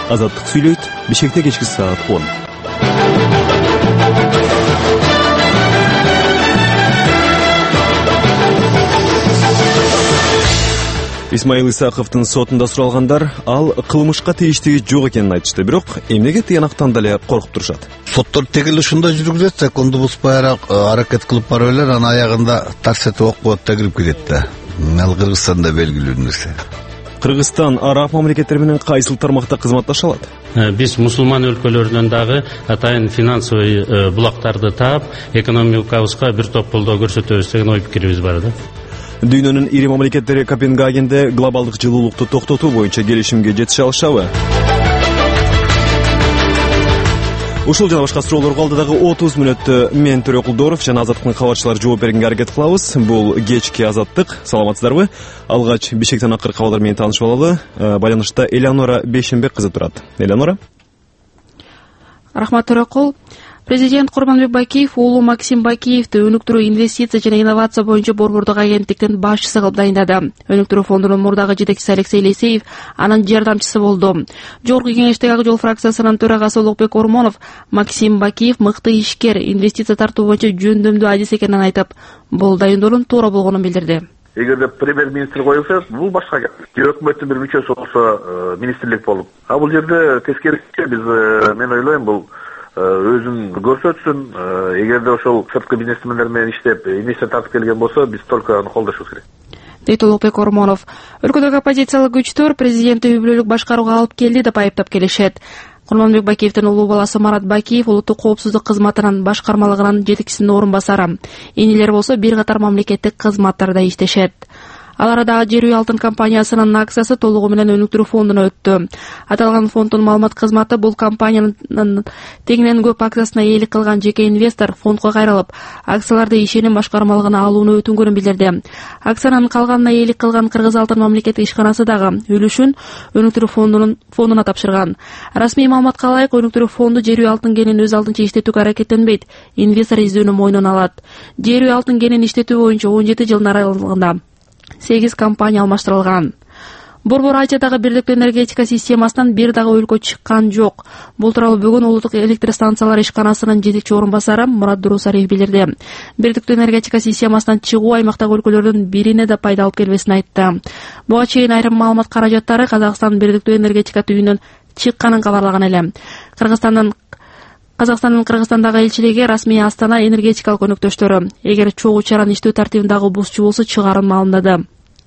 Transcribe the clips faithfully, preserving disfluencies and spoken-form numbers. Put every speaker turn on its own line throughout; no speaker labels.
Азаттык сүйлөйт. Бишкекте кечки саат он. Исмаил Исаковдун сотунда суралгандар ал кылмышка тийиштиги жок экенин айтышты. Бирок эмнеге тыянактан деле коркуп турушат?
Соттор тегил ушундай жүргүзөт, законду бузбайраак аракет кылып барып элер, анан аягында тарс этип окуп тегирип кирет да. Ал Кыргызстанда белгилүү нерсе.
Кыргызстан араб мамлекеттер менен кайсыл тармакта кызматташа алат?
Биз мусулман өлкөлөрүнөн дагы атайын финансовый булактарды таап, экономикабызга бир топ колдоо көрсөтөбүз деген ой пикирибиз бар да.
Дүйнөнүн ири мамлекеттери Копенгагенде глобалдык жылуулукту токтотуу боюнча келишимге жетише алышабы? Ушул жана башка суроолорго алдыдагы отуз мүнөттө мен Төрө Кулдоров жана Азаттыктын кабарчылары жооп бергенге аракет кылабыз. Бул кечки Азаттык. Саламатсыздарбы? Алгач Бишкектен акыркы кабарлар менен таанышып алалы. Байланышта Элеонора Бейшенбек кызы турат. Элеонора.
Рахмат Төрөкул. Президент Курманбек Бакиев уулу Максим Бакиевди өнүктүрүү, инвестиция жана инновация боюнча Борбордук агенттиктин башчысы кылып дайындады. Өнүктүрүү фондунун мурдагы жетекчиси Алексей Лейсеев анын жардамчысы болду. Жогорку кеңештеги Ак жол фракциясынын төрагасы Улукбек Ормонов Максим Бакиев мыкты ишкер, инвестиция тартуу боюнча жөндөмдүү адис экенин айтып, бул дайындоонун туура болгонун билдирди.
Эгерде премьер-министр коюлса, бул башка кеп. Өкмөттүн бир мүчөсү болсо, министрлик болуп. А бул жерде тескерисинче биз мен ойлойм, бул өзүн көрсөтсүн. Эгерде ошол сырткы бизнесмендер менен иштеп, инвестиция тартып келген болсо, биз только аны колдошубуз керек.
Дейт Улукбек Ормонов. Өлкөдөгү оппозициялык күчтөр президентти үй бүлөлүк башкарууга алып келди деп айыптап келишет. Курманбек Бакиевдин улуу баласы Марат Бакиев улуттук коопсуздук кызматынын башкармалыгынын жетекчисинин орун басары. Энелер болсо бир катар мамлекеттик кызматтарда иштешет. Ал арада Жер үй алтын компаниясынын акциясы толугу менен өнүктүрүү фондуна өттү. Аталган фонддун маалымат кызматы бул компаниянын тегинен көп акциясына ээлик кылган жеке инвестор фондго кайрылып, акцияларды ишеним башкармалыгына алууну өтүнгөнүн билдирди. Акциянын калганына ээлик кылган Кыргыз алтын мамлекеттик ишканасы дагы үлүшүн өнүктүрүү фондунун фондуна тапшырган. Расмий маалыматка ылайык, өнүктүрүү фонду Жер үй алтын кенин өз алдынча иштетүүгө аракеттенбейт, инвестор издөөнү мойнуна алат. Жер үй алтын кенин иштетүү боюнча он жети жылдын аралыгында сегиз компания алмаштырылган. Борбор Азиядагы бирдиктүү энергетика системасынан бир дагы өлкө чыккан жок. Бул тууралуу бүгүн улуттук электр станциялары ишканасынын жетекчи орун басары Мурат Дурусариев билдирди. Бирдиктүү энергетика системасынан чыгуу аймактагы өлкөлөрдүн бирине да пайда алып келбесин айтты. Буга чейин айрым маалымат каражаттары Казакстан бирдиктүү энергетика түйүнөн чыкканын кабарлаган эле. Кыргызстандын Казакстандын Кыргызстандагы элчилиги расмий Астана энергетикалык өнөктөштөрү эгер чогуу чараны иштөө тартибиндагы бузчу болсо чыгарын маалымдады.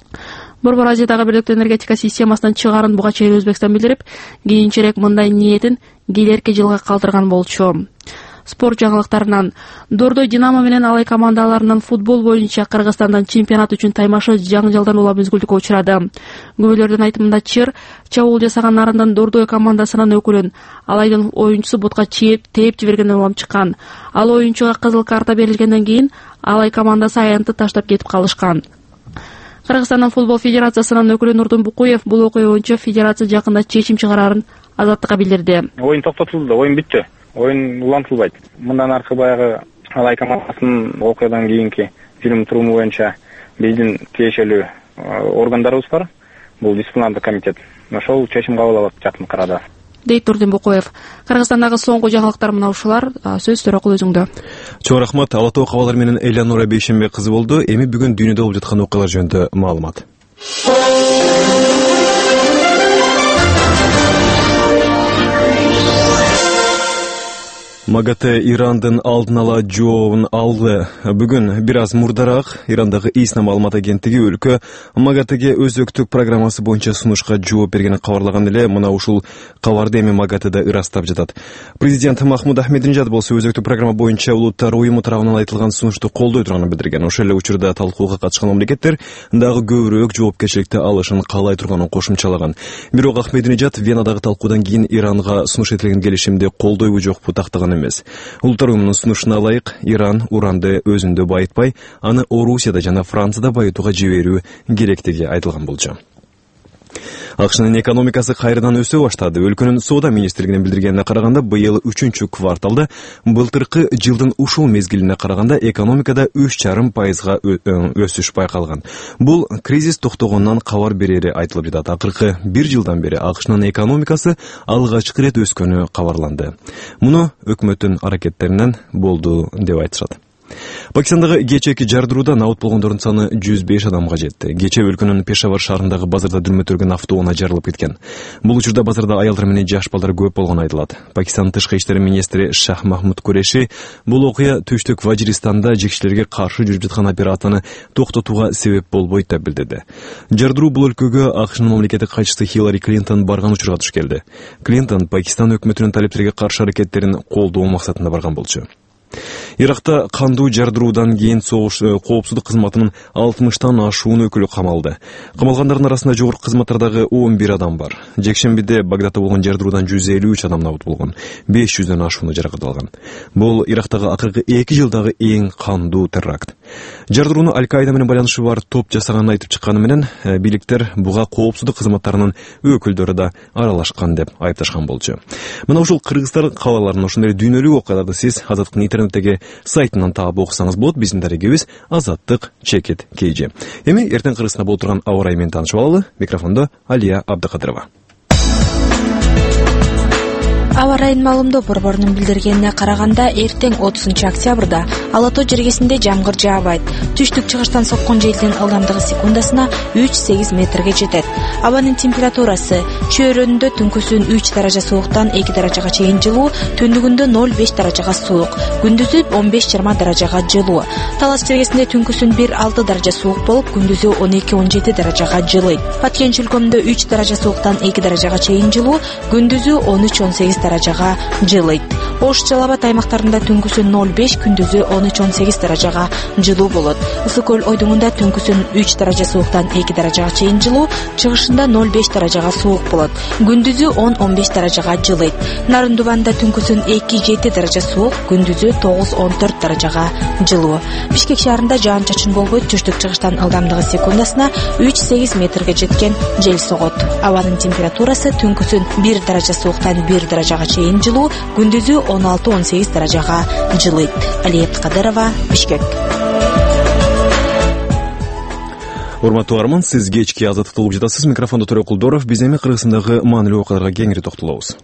Борбор Азиядагы бирдиктүү энергетика системасынан чыгарын буга чейин Өзбекстан билдирип, кийинчерээк мындай ниетин келерки жылга калтырган болчу. Спорт жаңылыктарынан Дордой Динамо менен Алай командаларынын футбол боюнча Кыргызстандан чемпионат үчүн таймашы жаңжалдан улам үзгүлтүккө учурады. Күбөлөрдүн айтымында чыр чабуул жасаган нарындан Дордой командасынын өкүлүн Алайдын оюнчусу бутка чээп тээп жибергенден улам чыккан. Ал оюнчуга кызыл карта берилгенден кийин Алай командасы аянтты таштап кетип калышкан. Кыргызстандын футбол федерациясынын өкүлү Нурдун Букуев бул окуя боюнча федерация жакында чечим чыгарарын Азаттыкка билдирди.
Оюн токтотулду, оюн бүттү. Оюн улантылбайт. Мындан аркы баягы Алай командасынын окуядан кийинки фильм туруму боюнча биздин тиешелүү органдарыбыз бар. Бул дисциплинардык комитет. Ошол чечим кабыл алат жакын арада. Дейт
Нурдун Букуев. Кыргызстандагы соңку жаңылыктар мына ушулар. Сөз Төрөкул өзүңдө.
Чоң рахмат. Ала Тоо кабарлар менен Элеонора Бейшенбек кызы болду. Эми бүгүн дүйнөдө болуп жаткан окуялар жөнүндө маалымат. МАГАТЭ Ирандын алдын ала жообун алды. Бүгүн бир аз мурдараак Ирандагы ИСНА маалымат агенттиги өлкө МАГАТЭге өзөктүк программасы боюнча сунушка жооп бергенин кабарлаган эле. Мына ушул кабарды эми МАГАТЭда ырастап жатат. Президент Махмуд Ахмединежад болсо өзөктүк программа боюнча улуттар уюму тарабынан айтылган сунушту колдой турганын билдирген. Ошол эле учурда талкууга катышкан мамлекеттер дагы көбүрөөк жоопкерчиликти алышын каалай турганын кошумчалаган. Бирок Ахмединежад Венадагы талкуудан кийин Иранга сунуш этилген келишимди колдойбу жокпу тактаган эмес. Улуттар уюмунун сунушуна ылайык Иран уранды өзүндө байытпай, аны Орусияда жана Францияда байытууга жиберүү керектиги айтылган болчу. АКШнын экономикасы кайрадан өсө баштады. Өлкөнүн соода министрлигинин билдиргенине караганда, быйыл үчүнчү кварталда былтыркы жылдын ушул мезгилине караганда экономикада үч жарым пайызга өсүш байкалган. Бул кризис токтогондон кабар берери айтылып жатат. Акыркы бир жылдан бери АКШнын экономикасы алгачкы рет өскөнү кабарланды. Муну өкмөттүн аракеттеринен болду деп айтышат. Пакистандагы кечээки жардыруудан абут болгондордун саны жүз беш адамга жетти. Кечээ өлкөнүн Пешавар шаарындагы базарда дүрмө төргөн автоунаа жарылып кеткен. Бул учурда базарда аялдар менен жаш балдар көп болгону айтылат. Пакистандын тышкы иштер министри Шах Махмуд Куреши бул окуя Түштүк Важиристанда жекчелерге каршы жүрүп жаткан операцияны токтотууга себеп болбойт деп билдирди. Жардыруу бул өлкөгө АКШнын мамлекеттик катчысы Хиллари Клинтон барган учурга туш келди. Клинтон Пакистан өкмөтүнүн талептерге каршы аракеттерин колдоо максатында барган болчу. Иракта кандуу жардыруудан кийин согуш коопсуздук кызматынын алтымыштан ашуун өкүлү камалды. Камалгандардын арасында жогорку кызматтардагы он бир адам бар. Жекшембиде Багдадта болгон жардыруудан жүз элүү үч адам абут болгон, беш жүздөн ашууну жаракат алган. Бул Ирактагы акыркы эки жылдагы эң кандуу теракт. Жардырууну Аль-Каида менен байланышы бар топ жасаганын айтып чыкканы менен бийликтер буга коопсуздук кызматтарынын өкүлдөрү да аралашкан деп айыпташкан болчу. Мына ушул Кыргызстан кабарларын, ошондой дүйнөлүк окуяларды сиз Азаттыктын интернеттеги сайтынан таап окусаңыз болот. Биздин дарегибиз Азаттык чекит kg. Эми эртең Кыргызстанда болуп турган аба ырайы менен таанышып алалы. Микрофондо Алия Абдыкадырова.
Аба ырайынын маалымдоо борборунун билдиргенине караганда, эртең отузунчу октябрда Ала тоо жергесинде жамгыр жаабайт. Түштүк чыгыштан соккон желдин ылдамдыгы секундасына үч сегиз метрге жетет. Абанын температурасы чөйрөнүндө түнкүсүн үч даража сууктан эки даражага чейин жылуу, түндүгүндө ноль беш даражага суук, күндүзү он беш жыйырма даражага жылуу. Талас жергесинде түнкүсүн бир алты даража суук болуп, күндүзү он эки он жети даражага жылыйт. Паткенч өлкөмдө үч даража сууктан эки даражага чейин жылуу, күндүзү он үч он сегиз даражага жылыйт. Ош Жалал Абад аймактарында түнкүсүн ноль беш, күндүзү он үч он сегиз даражага жылуу болот. Ысык көл ойдуңунда түнкүсүн үч даража сууктан эки даражага чейин жылуу, чыгышында ноль беш даражага суук болот. Күндүзү он он беш даражага жылыйт. Нарын Дубанда түнкүсүн эки жети даража суук, күндүзү тогуз он төрт даражага жылуу. Бишкек шаарында жаан-чачын болбойт, түштүк чыгыштан ылдамдыгы секундасына үч сегиз метрге жеткен жел согот. Абанын температурасы түнкүсүн бир даража сууктан бир даражага чейин жылуу, күндүзү он алты он сегиз даражага жылыйт. Алия Абдыкадырова, Бишкек.
Урматтуу арман, сиз кечки Азаттыкты угуп жатасыз. Микрофондо Төрө Кулдоров. Биз эми Кыргызстандагы маанилүү окуяларга кеңири токтолобуз.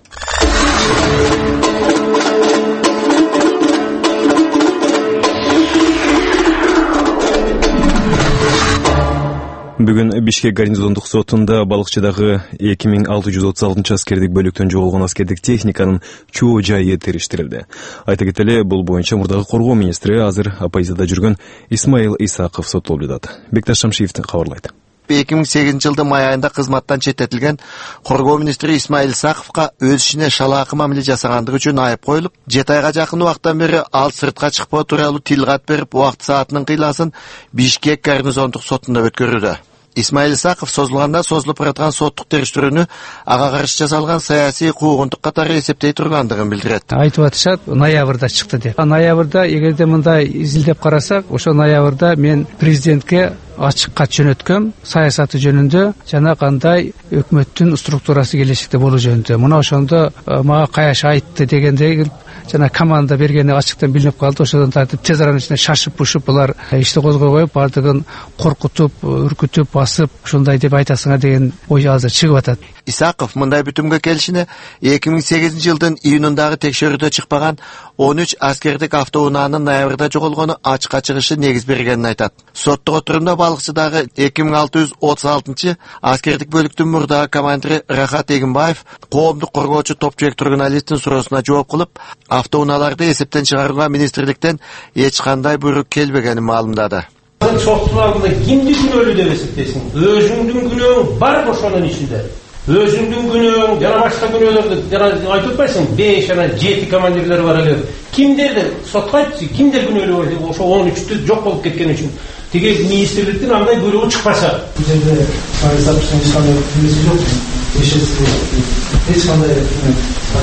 Бүгүн Бишкек гарнизондук сотунда балыкчыдагы эки миң алты жүз отуз алтынчы аскердик бөлүктөн жоголгон аскердик техниканын чоо жайы териштирилди. Айта кетели, бул боюнча мурдагы коргоо министри, азыр оппозицияда жүргөн Исмаил Исаков соттолуп жатат. Бекташ Шамшиев кабарлайт.
эки миң сегизинчи жылдын май айында кызматтан четтетилген коргоо министри Исмаил Исаковго өз ишине шалаакы мамиле жасагандыгы үчүн айып коюлуп, жети айга жакын убакыттан бери ал сыртка чыкпоо тууралуу тил кат берип, убакыт саатынын кыйласын Бишкек гарнизондук сотунда өткөрүүдө. Исмаил Исаков созулганда созулуп бараткан соттук териштирүүнү ага каршы жасалган саясий куугунтук катары эсептей тургандыгын билдирет.
Айтып атышат, ноябрда чыкты деп. Ноябрда эгерде мындай изилдеп карасак, ошо ноябрда мен президентке ачык кат жөнөткөм, саясаты жөнүндө жана кандай өкмөттүн структурасы келечекте болуу жөнүндө. Мына ошондо мага каяш айтты дегендей жана команда бергени ачыктан билинип калды. Ошодон тартып тез аранын ичинде шашып-пушуп булар ишти козгой коюп, бардыгын коркутуп, үркүтүп, басып, ушундай деп айтасыңар деген ой азыр чыгып атат.
Исаков мындай бүтүмгө келишине эки миң сегизинчи жылдын июнундагы текшерүүдө чыкпаган он үч аскердик автоунаанын ноябрда жоголгону ачыкка чыгышы негиз бергенин айтат. Соттук отурумда балыкчыдагы эки миң алты жүз отуз алтынчы аскердик бөлүктүн мурдагы командири Рахат Эгинбаев коомдук коргоочу топ-жүрөк журналисттин суроосуна жооп кылып, автоунааларды эсептен чыгарууга министрликтен эч кандай буйрук келбегенин маалымдады.
Соттун алдында кимди күнөөлүү деп эсептейсиң? Өзүңдүн күнөөң бар ошонун ичинде. Өзүңдүн күнөөң жана башка күнөөлөрдү жана айтып атпайсың, беш жана жети командирлер бар эле. Кимдерди сотко айтчы, кимдер күнөөлүү бар деп ошо он үчтү жок болуп кеткен үчүн. Тиги министрликтин андай буйругу чыкпаса, бул жерде саясатчылар эч кандай күнөөсү жок. Эч кандай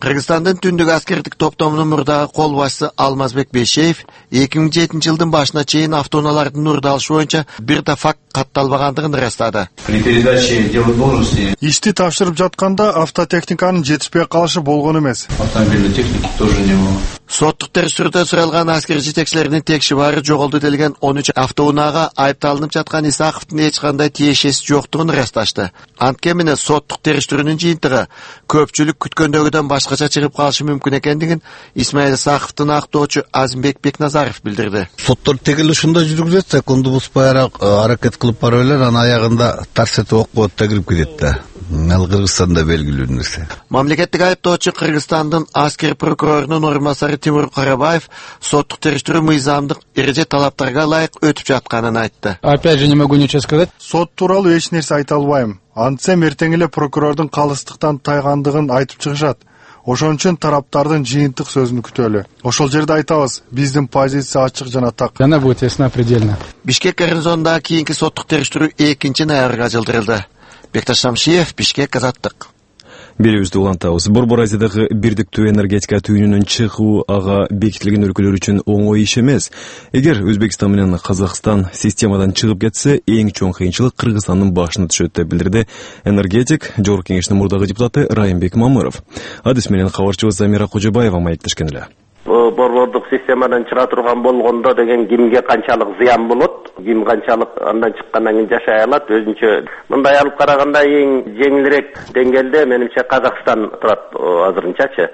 Кыргызстандын түндүк аскердик топтомунун мурдагы кол башчысы Алмазбек Бешеев эки миң жетинчи жылдын башына чейин автоунаалардын мурдалышы боюнча бир да факт катталбагандыгын ырастады.
При передаче дела должности ишти тапшырып жатканда автотехниканын жетишпей калышы болгон эмес. Автомобильный техники тоже не было.
Соттук териштирүүдө суралган аскер жетекчилеринин текшибары жоголду делген он үч автоунаага айыпталынып жаткан Исаковдун эч кандай тиешеси жоктугун ырасташты. Анткени соттук териштирүүнүн жыйынтыгы көпчүлүк күткөндөгүдөн башкача чыгып калышы мүмкүн экендигин Исмаил Исаковдун актоочу Азимбек Бекназаров билдирди.
Соттор тегил ушундай жүргүзөт, секунду бузбайраак аракет кылып бара элер, анын аягында тарс этип окуп да кирип кетет да. Ал Кыргызстанда белгилүү нерсе.
Мамлекеттик айыптоочу Кыргызстандын аскер прокурорунун орун басары Тимур Карабаев соттук териштирүү мыйзамдык эреже талаптарга ылайык өтүп жатканын айтты.
Опять же не могу ничего сказать.
Сот тууралуу эч нерсе айта албайм. Антсем эртең эле прокурордун калыстыктан тайгандыгын айтып чыгышат. Ошон үчүн тараптардын жыйынтык сөзүн күтөлү. Ошол жерде айтабыз, биздин позиция ачык жана так.
Она будет ясна предельно.
Бишкек гарнизонундагы кийинки соттук териштирүү экинчи ноябрга жылдырылды. Бекташ Шамшиев, Бишкек, Азаттык.
Берүүбүздү улантабыз. Борбор Азиядагы бирдиктүү энергетика түйүнүнөн чыгуу ага бекитилген өлкөлөр үчүн оңой иш эмес. Эгер Өзбекстан менен Казакстан системадан чыгып кетсе, эң чоң кыйынчылык Кыргызстандын башына түшөт деп билдирди энергетик Жогорку Кеңештин мурдагы депутаты Райымбек Мамыров. Адис менен кабарчыбыз Замира Кожобаева маектешкен эле.
Борбордук системадан чыга турган болгондо деген кимге канчалык зыян болот, ким канчалык андан чыккандан кийин жашай алат, өзүнчө мындай алып караганда эң жеңилирээк деңгээлде менимче Казакстан турат азырынчачы.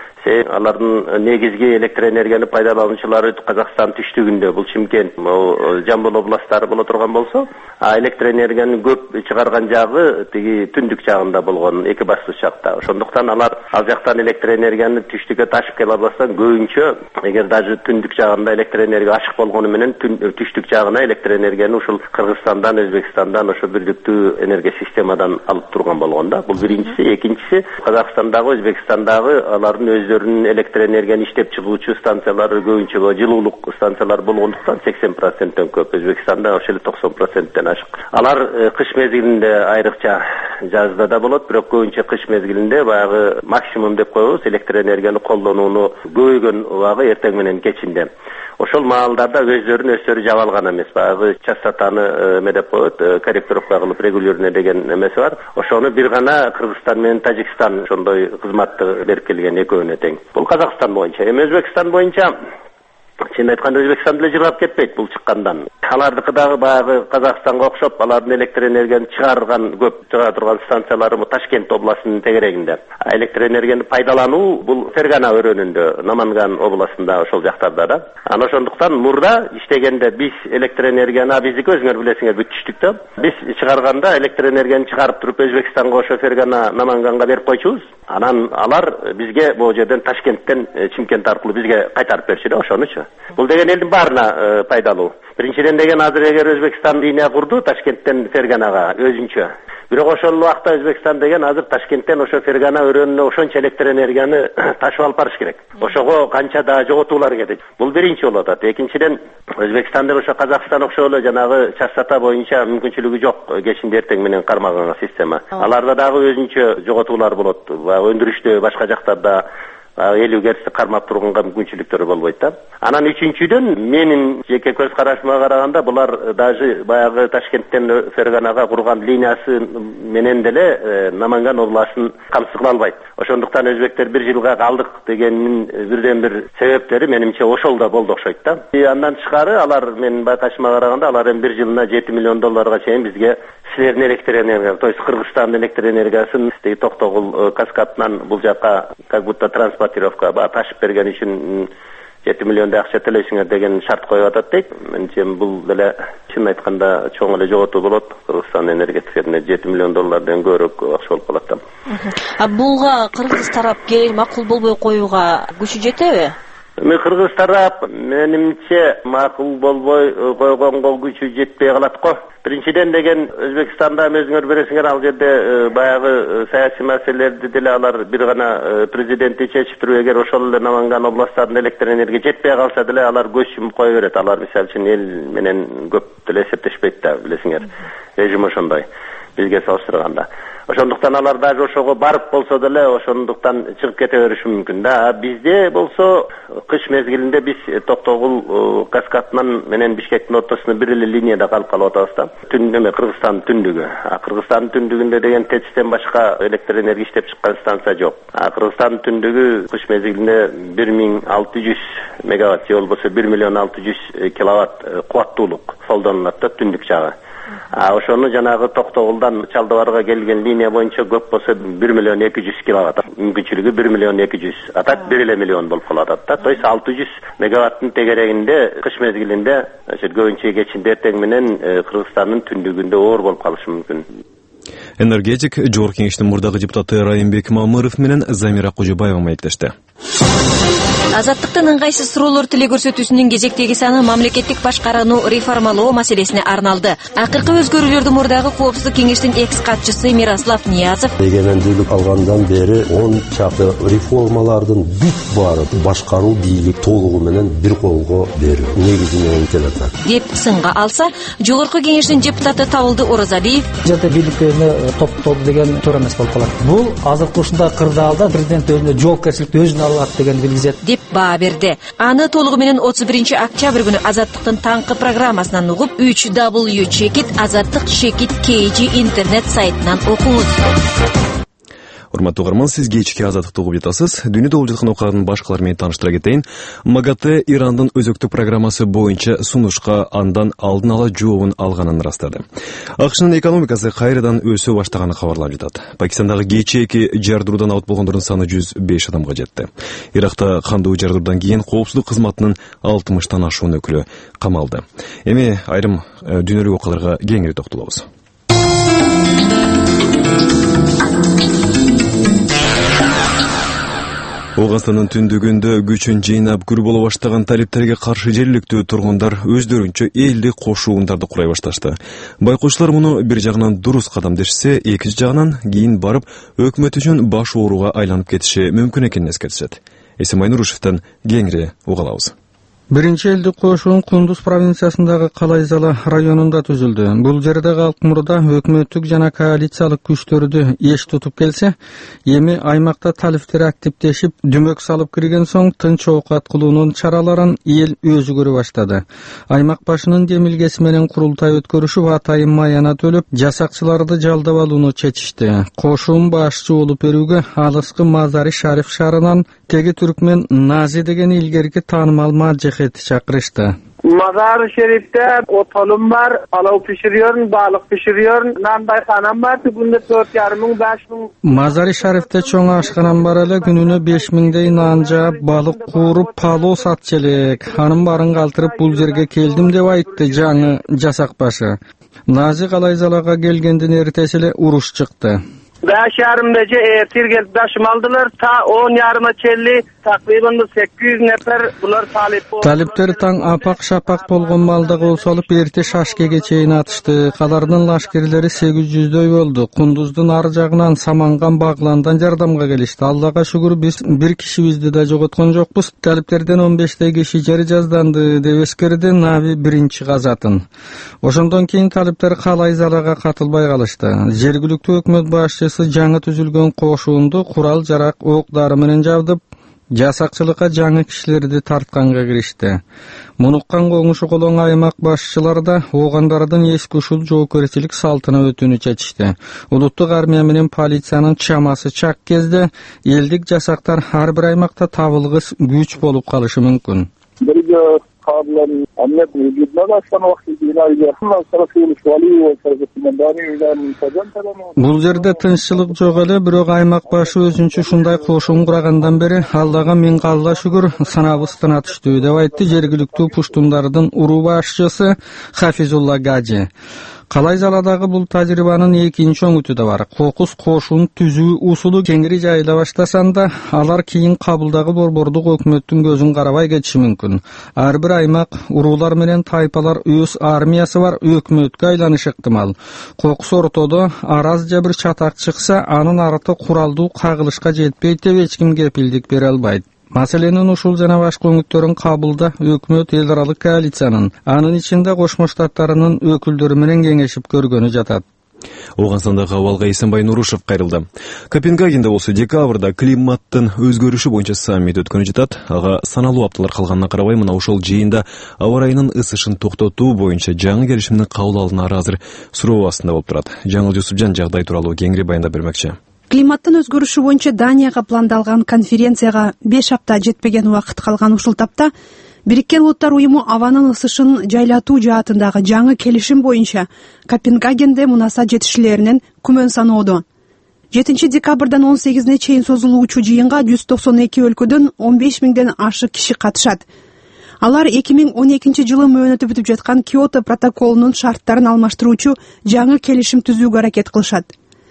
Алардын негизги электр энергияны пайдалануучулары Казакстан түштүгүндө, бул Чимкент, Жамбыл областтары боло турган болсо, а электр энергияны көп чыгарган жагы тиги түндүк жагында болгон, эки баскыч жакта. Ошондуктан алар ал жактан электр энергияны түштүккө ташып келе албастан көбүнчө, эгер даже түндүк жагында электр энергия ашык болгону менен түштүк жагына электр энергияны ушул Кыргызстандан, Өзбекстандан, ошо бирдиктүү энергия системадан алып турган болгон да. Бул биринчиси, экинчиси Казакстандагы, Өзбекстандагы алардын өз электр энергияны иштеп чыгуучу станциялары көбүнчө жылуулук станциялар болгондуктан сексен проценттен көп, Өзбекстанда ошо эле токсон проценттен ашык. Алар кыш мезгилинде айрыкча, жазда да болот, бирок көбүнчө кыш мезгилинде баягы максимум деп коебуз, электр энергияны колдонууну көбөйгөн убагы эртең менен кечинде. Ошол маалдарда өздөрүн өздөрү жаба алган эмес, баягы частотаны эме деп коет, корректировка кылып регулирование деген эмеси бар. Ошону бир гана Кыргызстан менен Тажикстан ошондой кызматты берип келген, экөөнө тең. Бул Казакстан боюнча. Эми Өзбекстан боюнча чын айтканда Өзбекстан деле жыргап кетпейт бул чыккандан. Алардыкы дагы баягы Казакстанга окшоп, алардын электр энергияны чыгарган көп чыга турган станциялары Ташкент областынын тегерегинде. Электр энергияны пайдалануу бул Фергана өрөөнүндө, Наманган областында ошол жактарда да. Ана ошондуктан мурда иштегенде биз электр энергияны биздики өзүңөр билесиңер бүттүштүк да. Биз чыгарганда электр энергияны чыгарып туруп Өзбекстанга ошо Фергана, Наманганга берип койчубуз. Анан алар бизге бул жерден Ташкенттен Чимкент аркылуу бизге кайтарып берчү да, ошонучу. Бул деген элдин баарына пайдалуу. Биринчиден деген азыр эгер Өзбекстан линия курду Ташкенттен Ферганага өзүнчө. Бирок ошол убакта Өзбекстан деген азыр Ташкенттен ошо Фергана өрөөнүнө ошончо электр энергияны ташып алып барыш керек. Ошого канча да жоготуулар кетет. Бул биринчи болуп атат. Экинчиден Өзбекстанда ошо Казакстан окшой эле жанагы частота боюнча мүмкүнчүлүгү жок, кечинде эртең менен кармаганга система. Аларда дагы өзүнчө жоготуулар болот. Өндүрүштө башка жактарда элүү герцти кармап турганга мүмкүнчүлүктөр болбойт да. Анан үчүнчүдөн менин жеке көз карашыма караганда булар даже баягы Ташкенттен Ферганага курган линиясы менен деле Наманган областын камсыз кыла албайт. Ошондуктан өзбектер бир жылга калдык дегенин бирден бир себептери менимче ошол да болду окшойт да. Андан тышкары алар менин байкашыма караганда алар эми бир жылына жети миллион долларга чейин бизге силердин электр энергия, то есть Кыргызстандын электр энергиясын Токтогул Каскадынан бул жака как будто транспортировка ташып берген үчүн жети миллиондай акча төлөйсүңөр деген шарт коюп атат дейт. Менимче бул деле чын айтканда чоң эле жоготуу болот. Кыргызстан энергетиктерине жети миллион доллардан көбүрөөк акча болуп калат да.
А буга кыргыз тарап макул болбой коюуга күчү жетеби?
Эми кыргыз тарап менимче макул болбой койгонго күчү жетпей калат го. Биринчиден деген Өзбекстанда өзүңөр бересиңер, ал жерде баягы саясий маселелерди деле алар бир гана президенти чечип туруп, эгер ошол эле Наманган областарында электр энергия жетпей калса деле алар көз чумуп кое берет. Алар мисалы үчүн эл менен көп деле эсептешпейт да, билесиңер. Режим ошондой бизге салыштырганда. Ошондуктан алар даже ошого барып болсо деле ошондуктан чыгып кете бериши мүмкүн да. Бизде болсо кыш мезгилинде биз Токтогул Каскатынан менен Бишкектин ортосунда бир эле линияда калып калып атабыз да. Түн эме Кыргызстандын түндүгү. А Кыргызстандын түндүгүндө деген ТЭЦтен башка электр энергия иштеп чыккан станция жок. А Кыргызстандын түндүгү кыш мезгилинде бир миң алты жүз мегаватт же болбосо бир миллион алты жүз киловатт кубаттуулук колдонулат да түндүк жагы. А ошону жанагы Токтогулдан Чалдыбарга келген линия боюнча көп болсо бир миллион эки жүз киловатт. Мүмкүнчүлүгү бир миллион эки жүз. Атат бир эле миллион болуп калат да. То есть алты жүз мегаваттын тегерегинде кыш мезгилинде көбүнчө кечинде эртең менен Кыргызстандын түндүгүндө оор болуп калышы мүмкүн.
Энергетик Жогорку Кеңештин мурдагы депутаты Райымбек Мамыров менен Замира Кожобаева маектешти.
Азаттыктын ыңгайсыз суроолор тиле көрсөтүүсүнүн кезектеги саны мамлекеттик башкарууну реформалоо маселесине арналды. Акыркы өзгөрүүлөрдү мурдагы Коопсуздук кеңештин экс катчысы Мирослав Ниязов
эгемендүүлүк алгандан бери он чакты реформалардын бүт баары башкаруу бийлик толугу менен бир колго берүү негизи менен келатат
деп сынга алса, Жогорку кеңештин депутаты Табылды Оразалиев
жерде бийликтерине топтолду деген туура эмес болуп калат. Бул азыркы ушундай кырдаалда президент өзүнө жоопкерчиликти өзүнө алат деген билгизет
деп баа берди. Аны толугу менен отуз биринчи октябрь күнү Азаттыктын таңкы программасынан угуп үч дабл ю чекит азаттык чекит кей джи интернет сайтынан окуңуз.
Урматтуу угарман, сиз кечки Азаттыкты угуп жатасыз. Дүйнөдө болуп жаткан окуялардын башкалары менен тааныштыра кетейин. МАГАТЭ Ирандын өзөктүк программасы боюнча сунушка андан алдын ала жообун алганын ырастады. АКШнын экономикасы кайрадан өсө баштаганы кабарланып жатат. Пакистандагы кечээки жардыруудан абут болгондордун саны жүз беш адамга жетти. Иракта кандуу жардыруудан кийин коопсуздук кызматынын алтымыштан ашуун өкүлү камалды. Эми айрым дүйнөлүк окуяларга кеңири токтолобуз. Оганстандын түндүгүндө күчүн жыйнап күр боло баштаган талиптерге каршы жергиликтүү тургундар өздөрүнчө элдик кошуундарды курай башташты. Байкоочулар муну бир жагынан дурус кадам дешсе, экинчи жагынан кийин барып өкмөт үчүн баш ооруга айланып кетиши мүмкүн экенин эскертишет. Эсемай Нурушевден кеңири угалабыз.
Биринчи элдик кошуун Кундуз провинциясындагы Калайзала районунда түзүлдү. Бул жерде калк мурда өкмөттүк жана коалициялык күчтөрдү эш тутуп келсе, эми аймакта талиптер активдешип, дүмөк салып кирген соң тынч оокат кылуунун чараларын эл өзү көрө баштады. Аймак башынын демилгеси менен курултай өткөрүшүп, атайын маяна төлөп, жасакчыларды жалдап алууну чечишти. Кошуун башчы болуп берүүгө алыскы Мазари Шариф шаарынан теги түркмен Нази деген илгерки таанымал мажык çakırıştı.
Mazar-ı Şerif'te otelum var, palau pişiriyorum, balık pişiriyorum, nandayxanam var, günde dört yarımın, beş min.
Mazar-ı Şerif'te çoğun aşkınam var ele, gününe beş mingdey nanca, balık kurup, palau satçılık. Hanım barın kaltırıp bul jerge keldim dep aytты жаңы jasak başı. Nazi Kalayzalaga gelgendin ertesile uruş çıktı.
Beş yarımdaki ertir gelip taşım aldılar. Ta on yarıma çelli takriben sekiz yüz nefer bular talip oldu.
Talipler taң apak şapak bolgon malda kol salıp erте Şaşkege çeyin atıştı. Kalarının laşkerleri sekiz yüzдөй oldu. Kunduzdun arı jagынан Samangan Baglandan jardamga gelişti. Allah'a şükür biz bir kişibizdi de jogotgon jokpuz. Taliplerden on beştey kişi jeri jazdandı dep eskerdi Navi birinci gazatın. Oşondan keyin talipler Kalayzalaga katılbay kalıştı. Jergilиктүү өкмөт башчысы жаңы түзүлгөн кошуунду курал жарак ок дары менен жабдып, жасакчылыкка жаңы кишилерди тартканга киришти. Мунуккан коңушу колоң аймак башчылары да оогандардын эски ушул жоопкерчилик салтына өтүүнү чечишти. Улуттук армия менен полициянын чамасы чак кезде элдик жасактар ар бир аймакта табылгыс күч болуп калышы мүмкүн.
Kablan annet vücuduna başkan vaktiyle ayrıca tarafıyla vali ve tarafından ile muntazam tarafı.
Бул жерде тынччылык жок эле, бирок аймак башы өзүнчө ушундай кошуун курагандан бери Аллага миң калла шүгүр санабыз тына түштү деп айтты жергиликтүү пуштундардын уруу башчысы Хафизулла Гаджи. Калайзаладагы бул тажрыйбанын экинчи оңуту да бар. Кокус кошуун түзүү усулу кеңири жайыла баштасанда, алар кийин кабылдагы борбордук өкмөттүн көзүн карабай кетиши мүмкүн. Ар бир аймак уруулар менен тайпалар өз армиясы бар өкмөткө айланышы ыктымал. Кокус ортодо араз же бир чатак чыкса, анын арты куралдуу кагылышка жетпейт деп эч ким кепилдик бере албайт. Маселенин ушул жана башка өңүттөрүн кабылда өкмөт эл аралык коалициянын, анын ичинде Кошмо Штаттарынын өкүлдөрү менен кеңешип көргөнү жатат.
Оғансандағы абалга Эсенбай Нурушев кайрылды. Копенгагенде болсо декабрда климаттын өзгөрүшү боюнча саммит өткөнү жатат. Ага саналуу апталар калганына карабай мына ошол жыйында аба ырайынын ысышын токтотуу боюнча жаңы келишимдин кабыл алынары азыр суроо астында болуп турат. Жаңыл Жусупжан жагдай тууралуу кеңири баяндап бермекчи.
Климаттын өзгөрүшү боюнча Данияга пландалган конференцияга беш апта жетпеген убакыт калган ушул тапта Бириккен Улуттар уюму абанын ысышын жайлатуу жаатындагы жаңы келишим боюнча Копенгагенде мунаса жетишүүлөрүнөн күмөн саноодо. жетинчи декабрдан он сегизине чейин созулуучу жыйынга жүз токсон эки өлкөдөн он беш миңден ашык киши катышат. Алар эки миң он экинчи жылы мөөнөтү бүтүп жаткан Киото протоколунун шарттарын алмаштыруучу жаңы келишим түзүүгө аракет кылышат.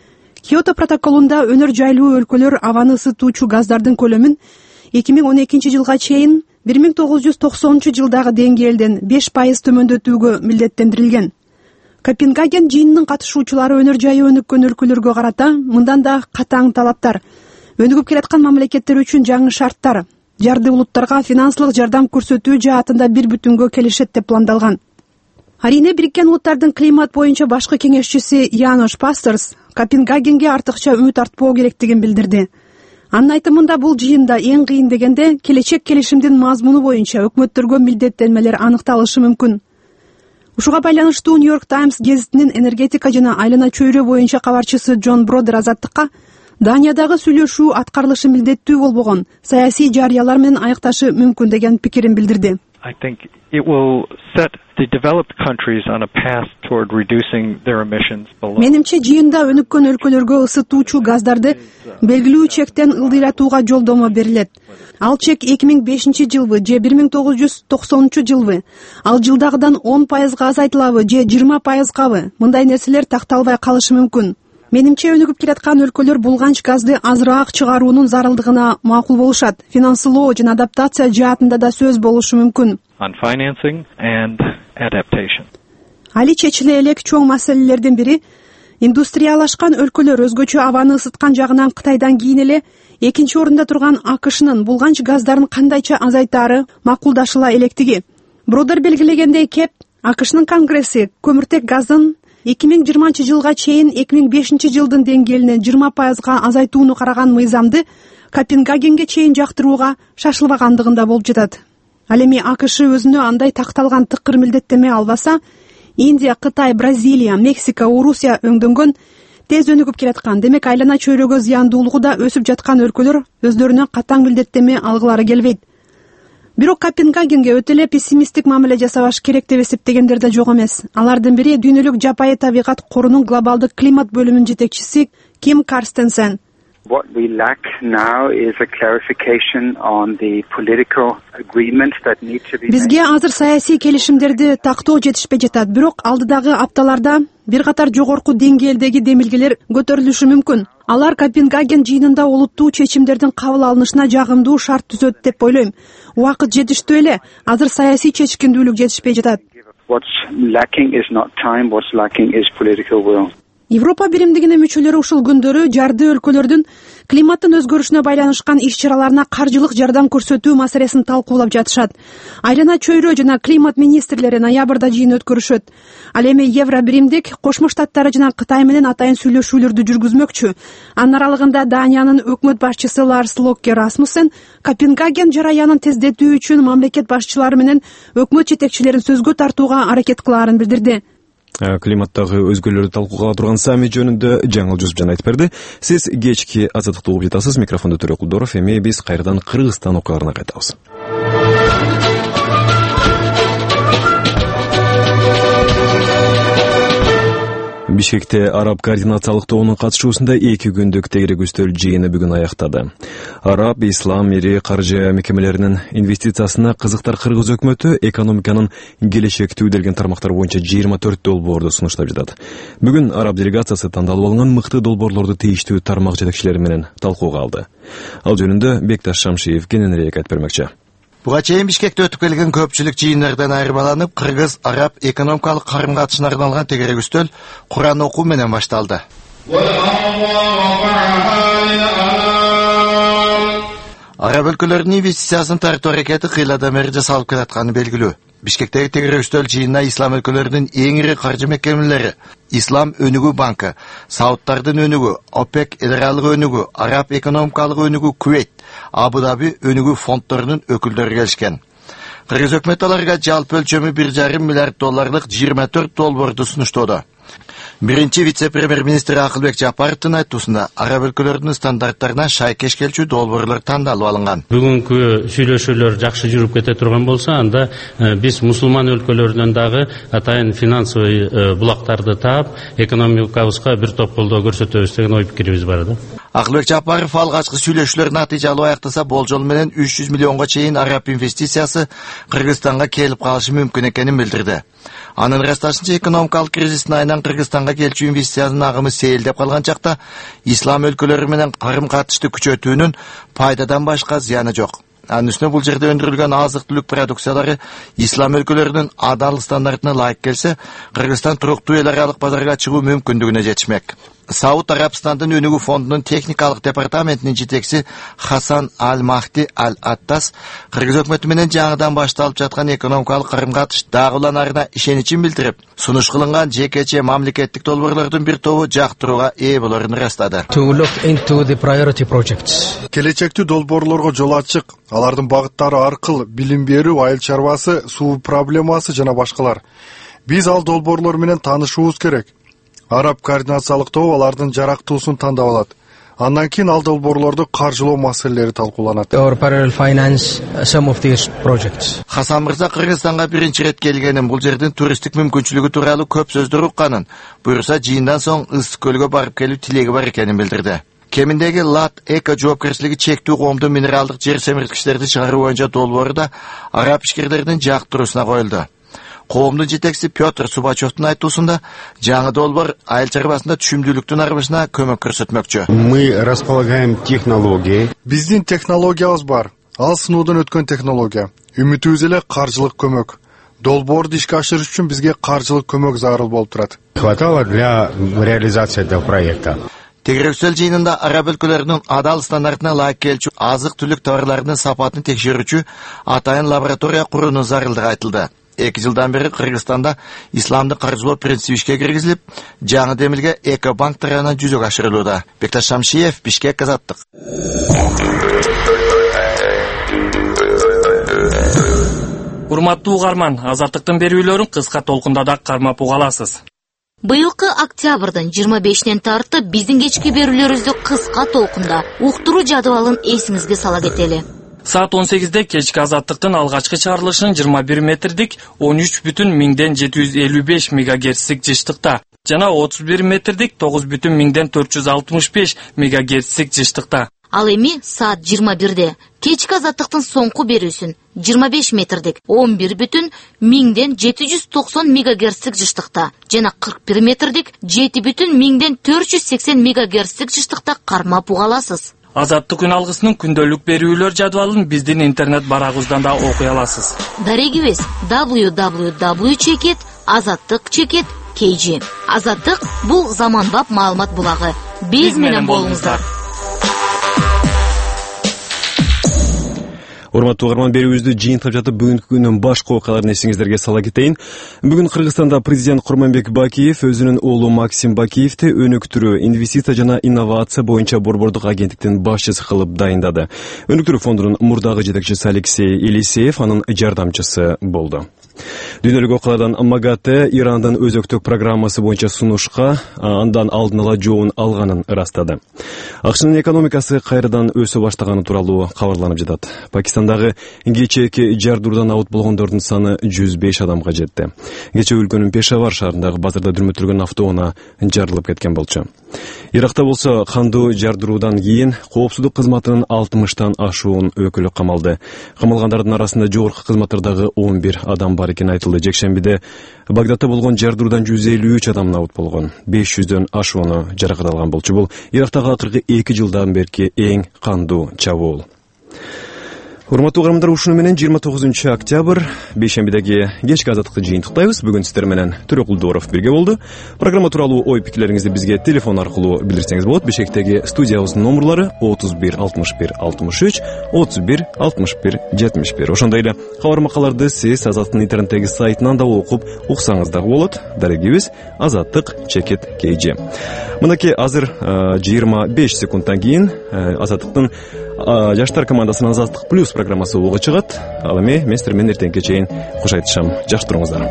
Киото протоколунда өнөр жайлуу өлкөлөр абаны ысытуучу газдардын көлөмүн эки миң он экинчи жылга чейин бир миң тогуз жүз токсонунчу жылдагы деңгээлден беш пайыз төмөндөтүүгө милдеттендирилген. Копенгаген жыйынынын катышуучулары өнөр жайы өнүккөн өлкөлөргө карата мындан да катаң талаптар, өнүгүп келаткан мамлекеттер үчүн жаңы шарттар, жарды улуттарга финансылык жардам көрсөтүү жаатында бир бүтүнгө келишет деп пландалган. Арине Бириккен Улуттардын климат боюнча башкы кеңешчиси Янош Пастерс Копенгагенге артыкча үмүт артпоо керектигин билдирди. Анын айтымында бул жыйында эң кыйын дегенде келечек келишимдин мазмуну боюнча өкмөттөргө милдеттенмелер аныкталышы мүмкүн. Ушуга байланыштуу Нью-Йорк Таймс гезитинин энергетика жана айлана чөйрө боюнча кабарчысы Джон Бродер азаттыкка Даниядагы сүйлөшүү аткарылышы милдеттүү болбогон саясий жарыялар менен аякташы мүмкүн деген пикирин билдирди.
I think it will set the developed countries on a path toward reducing their emissions below.
Менимче жыйында өнүккөн өлкөлөргө ысытуучу газдарды белгилүү чектен ылдыйратууга жолдомо берилет. Ал чек эки миң бешинчи жылбы же бир миң тогуз жүз токсонунчу жылбы, ал жылдагыдан он пайызга азайтылабы же жыйырма пайызгабы, мындай нерселер такталбай калышы мүмкүн. Менимче өнүгүп келаткан өлкөлөр булганч газды азыраак чыгаруунун зарылдыгына макул болушат. Финансылоо жана адаптация жаатында да сөз болушу мүмкүн.
On financing and adaptation.
Али чечиле элек чоң маселелердин бири индустриялашкан өлкөлөр өзгөчө абаны ысыткан жагынан Кытайдан кийин эле экинчи орунда турган АКШнын булганч газдарын кандайча азайтаары макулдашыла электиги. Бродер белгилегендей кеп АКШнын Конгресси көмүртек газдын эки миң жыйырманчы жылга чейин эки миң бешинчи жылдын деңгээлинен жыйырма пайызга азайтууну караган мыйзамды Копенгагенге чейин жактырууга шашылбагандыгында болуп жатат. Ал эми АКШ өзүнө андай такталган тыкыр милдеттеме албаса, Индия, Кытай, Бразилия, Мексика, Орусия өңдөнгөн тез өнүгүп келаткан, демек айлана чөйрөгө зыяндуулугу да өсүп жаткан өлкөлөр өздөрүнө катаң милдеттеме алгылары келбейт. Бирок Копенгагенге өтө эле пессимисттик мамиле жасабаш керек деп эсептегендер да жок эмес. Алардын бири дүйнөлүк жапайы табигат корунун глобалдык климат бөлүмүнүн жетекчиси Ким Карстенсен.
What we lack now is a clarification on the political agreements that need to be made.
Бизге азыр саясий келишимдерди тактоо жетишпей жатат, бирок алдыдагы апталарда бир катар жогорку деңгээлдеги демилгелер көтөрүлүшү мүмкүн. Алар Копенгаген жыйынында олуттуу чечимдердин кабыл алынышына жагымдуу шарт түзөт деп ойлойм. Убакыт жетиштүү эле, азыр саясий чечкиндүүлүк жетишпей жатат.
What's lacking is not time, what's lacking is political will.
Европа биримдигинин мүчөлөрү ушул күндөрү жарды өлкөлөрдүн климаттын өзгөрүшүнө байланышкан иш-чараларына каржылык жардам көрсөтүү маселесин талкуулап жатышат. Айлана чөйрө жана климат министрлери ноябрда жыйын өткөрүшөт. Ал эми Евро биримдик Кошмо Штаттары жана Кытай менен атайын сүйлөшүүлөрдү жүргүзмөкчү. Анын аралыгында Даниянын өкмөт башчысы Ларс Локке Расмуссен Копенгаген жараянын тездетүү үчүн мамлекет башчылары менен өкмөт жетекчилерин сөзгө тартууга аракет кылаарын билдирди.
Климаттагы өзгөрүүлөрдү талкууга турган саммит жөнүндө Жаңыл Жусупжан айтып берди. Сиз кечки азаттыкты угуп жатасыз. Микрофондо Төрө Кулдоров. Эми биз кайрадан Кыргызстан окуяларына кайтабыз. Бишкекте Араб координациялык тобунун катышуусунда эки күндүк тегерек үстөл жыйыны бүгүн аяктады. Араб, ислам, ири каржы мекемелеринин инвестициясына кызыктар Кыргыз өкмөтү экономиканын келечектүү делген тармактар боюнча жыйырма төрт долбоорду сунуштап жатат. Бүгүн Араб делегациясы тандалып алынган мыкты долбоорлорду тийиштүү тармак жетекчилери менен талкууга алды. Ал жөнүндө Бекташ Шамшиев кененирээк айтып бермекчи.
Буга чейин Бишкекте өтүп келген көпчүлүк жыйындардан айырмаланып, Кыргыз-Араб экономикалык карым-катышына арналган тегерек үстөл Куран окуу менен башталды. Араб өлкөлөрүнүн инвестициясын тартуу аракети кыйладан бери жасалып келатканы белгилүү. Бишкектеги тегерек үстөл жыйынына ислам өлкөлөрүнүн эң ири каржы мекемелери, Ислам өнүгүү банкы, Саудтардын өнүгүү, ОПЕК элералык өнүгүү, Араб экономикалык өнүгүү Кувейт, Абу-Даби өнүгүү фонддорунун өкүлдөрү келишкен. Кыргыз өкмөтү аларга жалпы өлчөмү бир жарым миллиард долларлык жыйырма төрт долбоорду сунуштоодо. Биринчи вице-премьер-министр Акылбек Жапаровдун айтуусунда араб өлкөлөрүнүн стандарттарына шайкеш келчү долбоорлор тандалып алынган.
Бүгүнкү сүйлөшүүлөр жакшы жүрүп кете турган болсо, анда биз мусулман өлкөлөрүнөн дагы атайын финансовый булактарды таап, экономикабызга бир топ колдоо көрсөтөбүз деген ой пикирибиз бар да.
Акылбек Жапаров алгачкы сүйлөшүүлөр натыйжалуу аяктаса, болжол менен үч жүз миллионго чейин араб инвестициясы Кыргызстанга келип калышы мүмкүн экенин билдирди. Анын ырасташынча, экономикалык кризистин айынан Кыргызстанга келчү инвестициянын агымы сейилдеп калган чакта, ислам өлкөлөрү менен карым-катышты күчөтүүнүн пайдадан башка зыяны жок. Анын үстүнө бул жерде өндүрүлгөн азык-түлүк продукциялары ислам өлкөлөрүнүн адал стандартына ылайык келсе, Кыргызстан туруктуу эл аралык базарга чыгуу мүмкүндүгүнө жетишмек. Сауд Арабстандын өнүгүү фондунун техникалык департаментинин жетекчиси Хасан Аль-Махди Аль-Аттас Кыргыз өкмөтү менен жаңыдан башталып жаткан экономикалык карым-катыш дагы уланарына ишеничин билдирип, сунуш кылынган жекече мамлекеттик долбоорлордун бир тобу жактырууга ээ болорун ырастады.
Келечектүү долбоорлорго жол ачык. Алардын багыттары аркыл билим берүү, айыл чарбасы, суу проблемасы жана башкалар. Биз ал долбоорлор менен таанышуубуз керек. Араб координациялык тобу алардын жарактуусун тандап алат. Андан кийин ал долбоорлорду каржылоо маселелери талкууланат.
Хасан мырза Кыргызстанга биринчи ирет келгенин, бул жердин туристтик мүмкүнчүлүгү тууралуу көп сөздөр укканын, буюрса жыйындан соң Ысык көлгө барып келүү тилеги бар экенин билдирди. Кеминдеги Лат эко жоопкерчилиги чектүү коомдун минералдык жер семирткичтерди чыгаруу боюнча долбоору да араб ишкерлердин жактыруусуна коюлду. Коомдун жетекчиси Петр Субачевдун айтуусунда, жаңы долбоор айыл чарбасында түшүмдүүлүктүн арбышына көмөк көрсөтмөкчү.
Мы располагаем технологией.
Биздин технологиябыз бар. Ал сынуудан өткөн технология. Үмүтүбүз эле каржылык көмөк. Долбоорду ишке ашырыш үчүн бизге каржылык көмөк зарыл болуп турат.
Хватало для реализации этого проекта.
Тегерек үстөл жыйынында араб өлкөлөрүнүн адал стандартына ылайык келчү азык-түлүк товарларынын сапатын текшерүүчү атайын лаборатория куруунун зарылдыгы айтылды. Эки жылдан бери Кыргызстанда исламдык каржылоо принциби ишке киргизилип, жаңы демилге Экобанк тарабынан жүзөгө ашырылууда. Бекташ Шамшиев, Бишкек, Азаттык.
Урматтуу угарман, Азаттыктын берүүлөрүн кыска толкунда да кармап уга аласыз.
Быйылкы октябрдын жыйырма бешинен тартып биздин кечки берүүлөрүбүздү кыска толкунда уктуруу жадыбалын эсиңизге сала кетели.
Саат он сегизде кечки Азаттыктын алгачкы чыгарылышын жыйырма бир метрдик он үч бүтүн миңден жети жүз элүү беш мегагерцтик жыштыкта жана отуз бир метрдик тогуз бүтүн миңден төрт жүз алтымыш беш мегагерцтик жыштыкта.
Ал эми саат жыйырма бирде кечки Азаттыктын соңку берүүсүн жыйырма беш метрдик он бир бүтүн миңден жети жүз токсон мегагерцтик жыштыкта жана кырк бир метрдик жети бүтүн миңден төрт жүз сексен мегагерцтик жыштыкта кармап уга аласыз.
Азаттык күн алгысынын күндөлүк берүүлөр жадыбалын биздин интернет барагыбыздан да окуй аласыз.
Дарегибиз дабл ю дабл ю дабл ю чекит азаттык чекит кей жи. Азаттык бул заманбап маалымат булагы. Биз менен болуңуздар.
Урматтуу угарман, берүүбүздү жыйынтып жатып бүгүнкү күнүн башкы окуяларын эсиңиздерге сала кетейин. Бүгүн Кыргызстанда президент Курманбек Бакиев өзүнүн уулу Максим Бакиевди өнүктүрүү, инвестиция жана инновация боюнча борбордук агенттиктин башчысы кылып дайындады. Өнүктүрүү фондунун мурдагы жетекчиси Алексей Елисеев анын жардамчысы болду. Дүйнөлүк окуялардан МАГАТЭ Ирандын өзөктүк программасы боюнча сунушка андан алдын ала жообун алганын ырастады. Акшнын экономикасы кайрадан өсө баштаганы тууралуу кабарланып жатат. Пакистандагы кечээки жардыруудан абут болгондордун саны жүз беш адамга жетти. Кечээ өлкөнүн Пешавар шаарындагы базарда дүрмөтүлгөн автоунаа жарылып кеткен болчу. Иракта болсо кандуу жардыруудан кийин коопсуздук кызматынын алтымыштан ашуун өкүлү камалды. Камалгандардын арасында жогорку кызматтардагы он бир адам бар экени айтылды. Жекшембиде Багдадта болгон жардыруудан жүз элүү үч адам абут болгон, беш жүздөн ашууну жаракат алган болчу. Бул Ирактагы акыркы эки жылдан берки эң кандуу чабуул. Урматтуу угармандар, ушуну менен жыйырма тогузунчу октябрь бейшембидеги кечки азаттыкты жыйынтыктайбыз. Бүгүн сиздер менен Төрөкул Дооров бирге болду. Программа тууралуу ой пикирлериңизди бизге телефон аркылуу билдирсеңиз болот. Бишкектеги студиябыздын номерлары отуз бир алтымыш бир алтымыш үч, отуз бир алтымыш бир жетимиш бир. Ошондой эле кабар макаларды сиз Азаттыктын интернеттеги сайтынан да окуп уксаңыз дагы болот. Дарегибиз Азаттык чекит kg. Мынакей азыр жыйырма беш секундтан кийин Азаттыктын жаштар командасынын Азаттык плюс программасы ууга чыгат. Ал эми мен сиздер менен эртеңки чейин куш айтышам. Жакшы туруңуздар.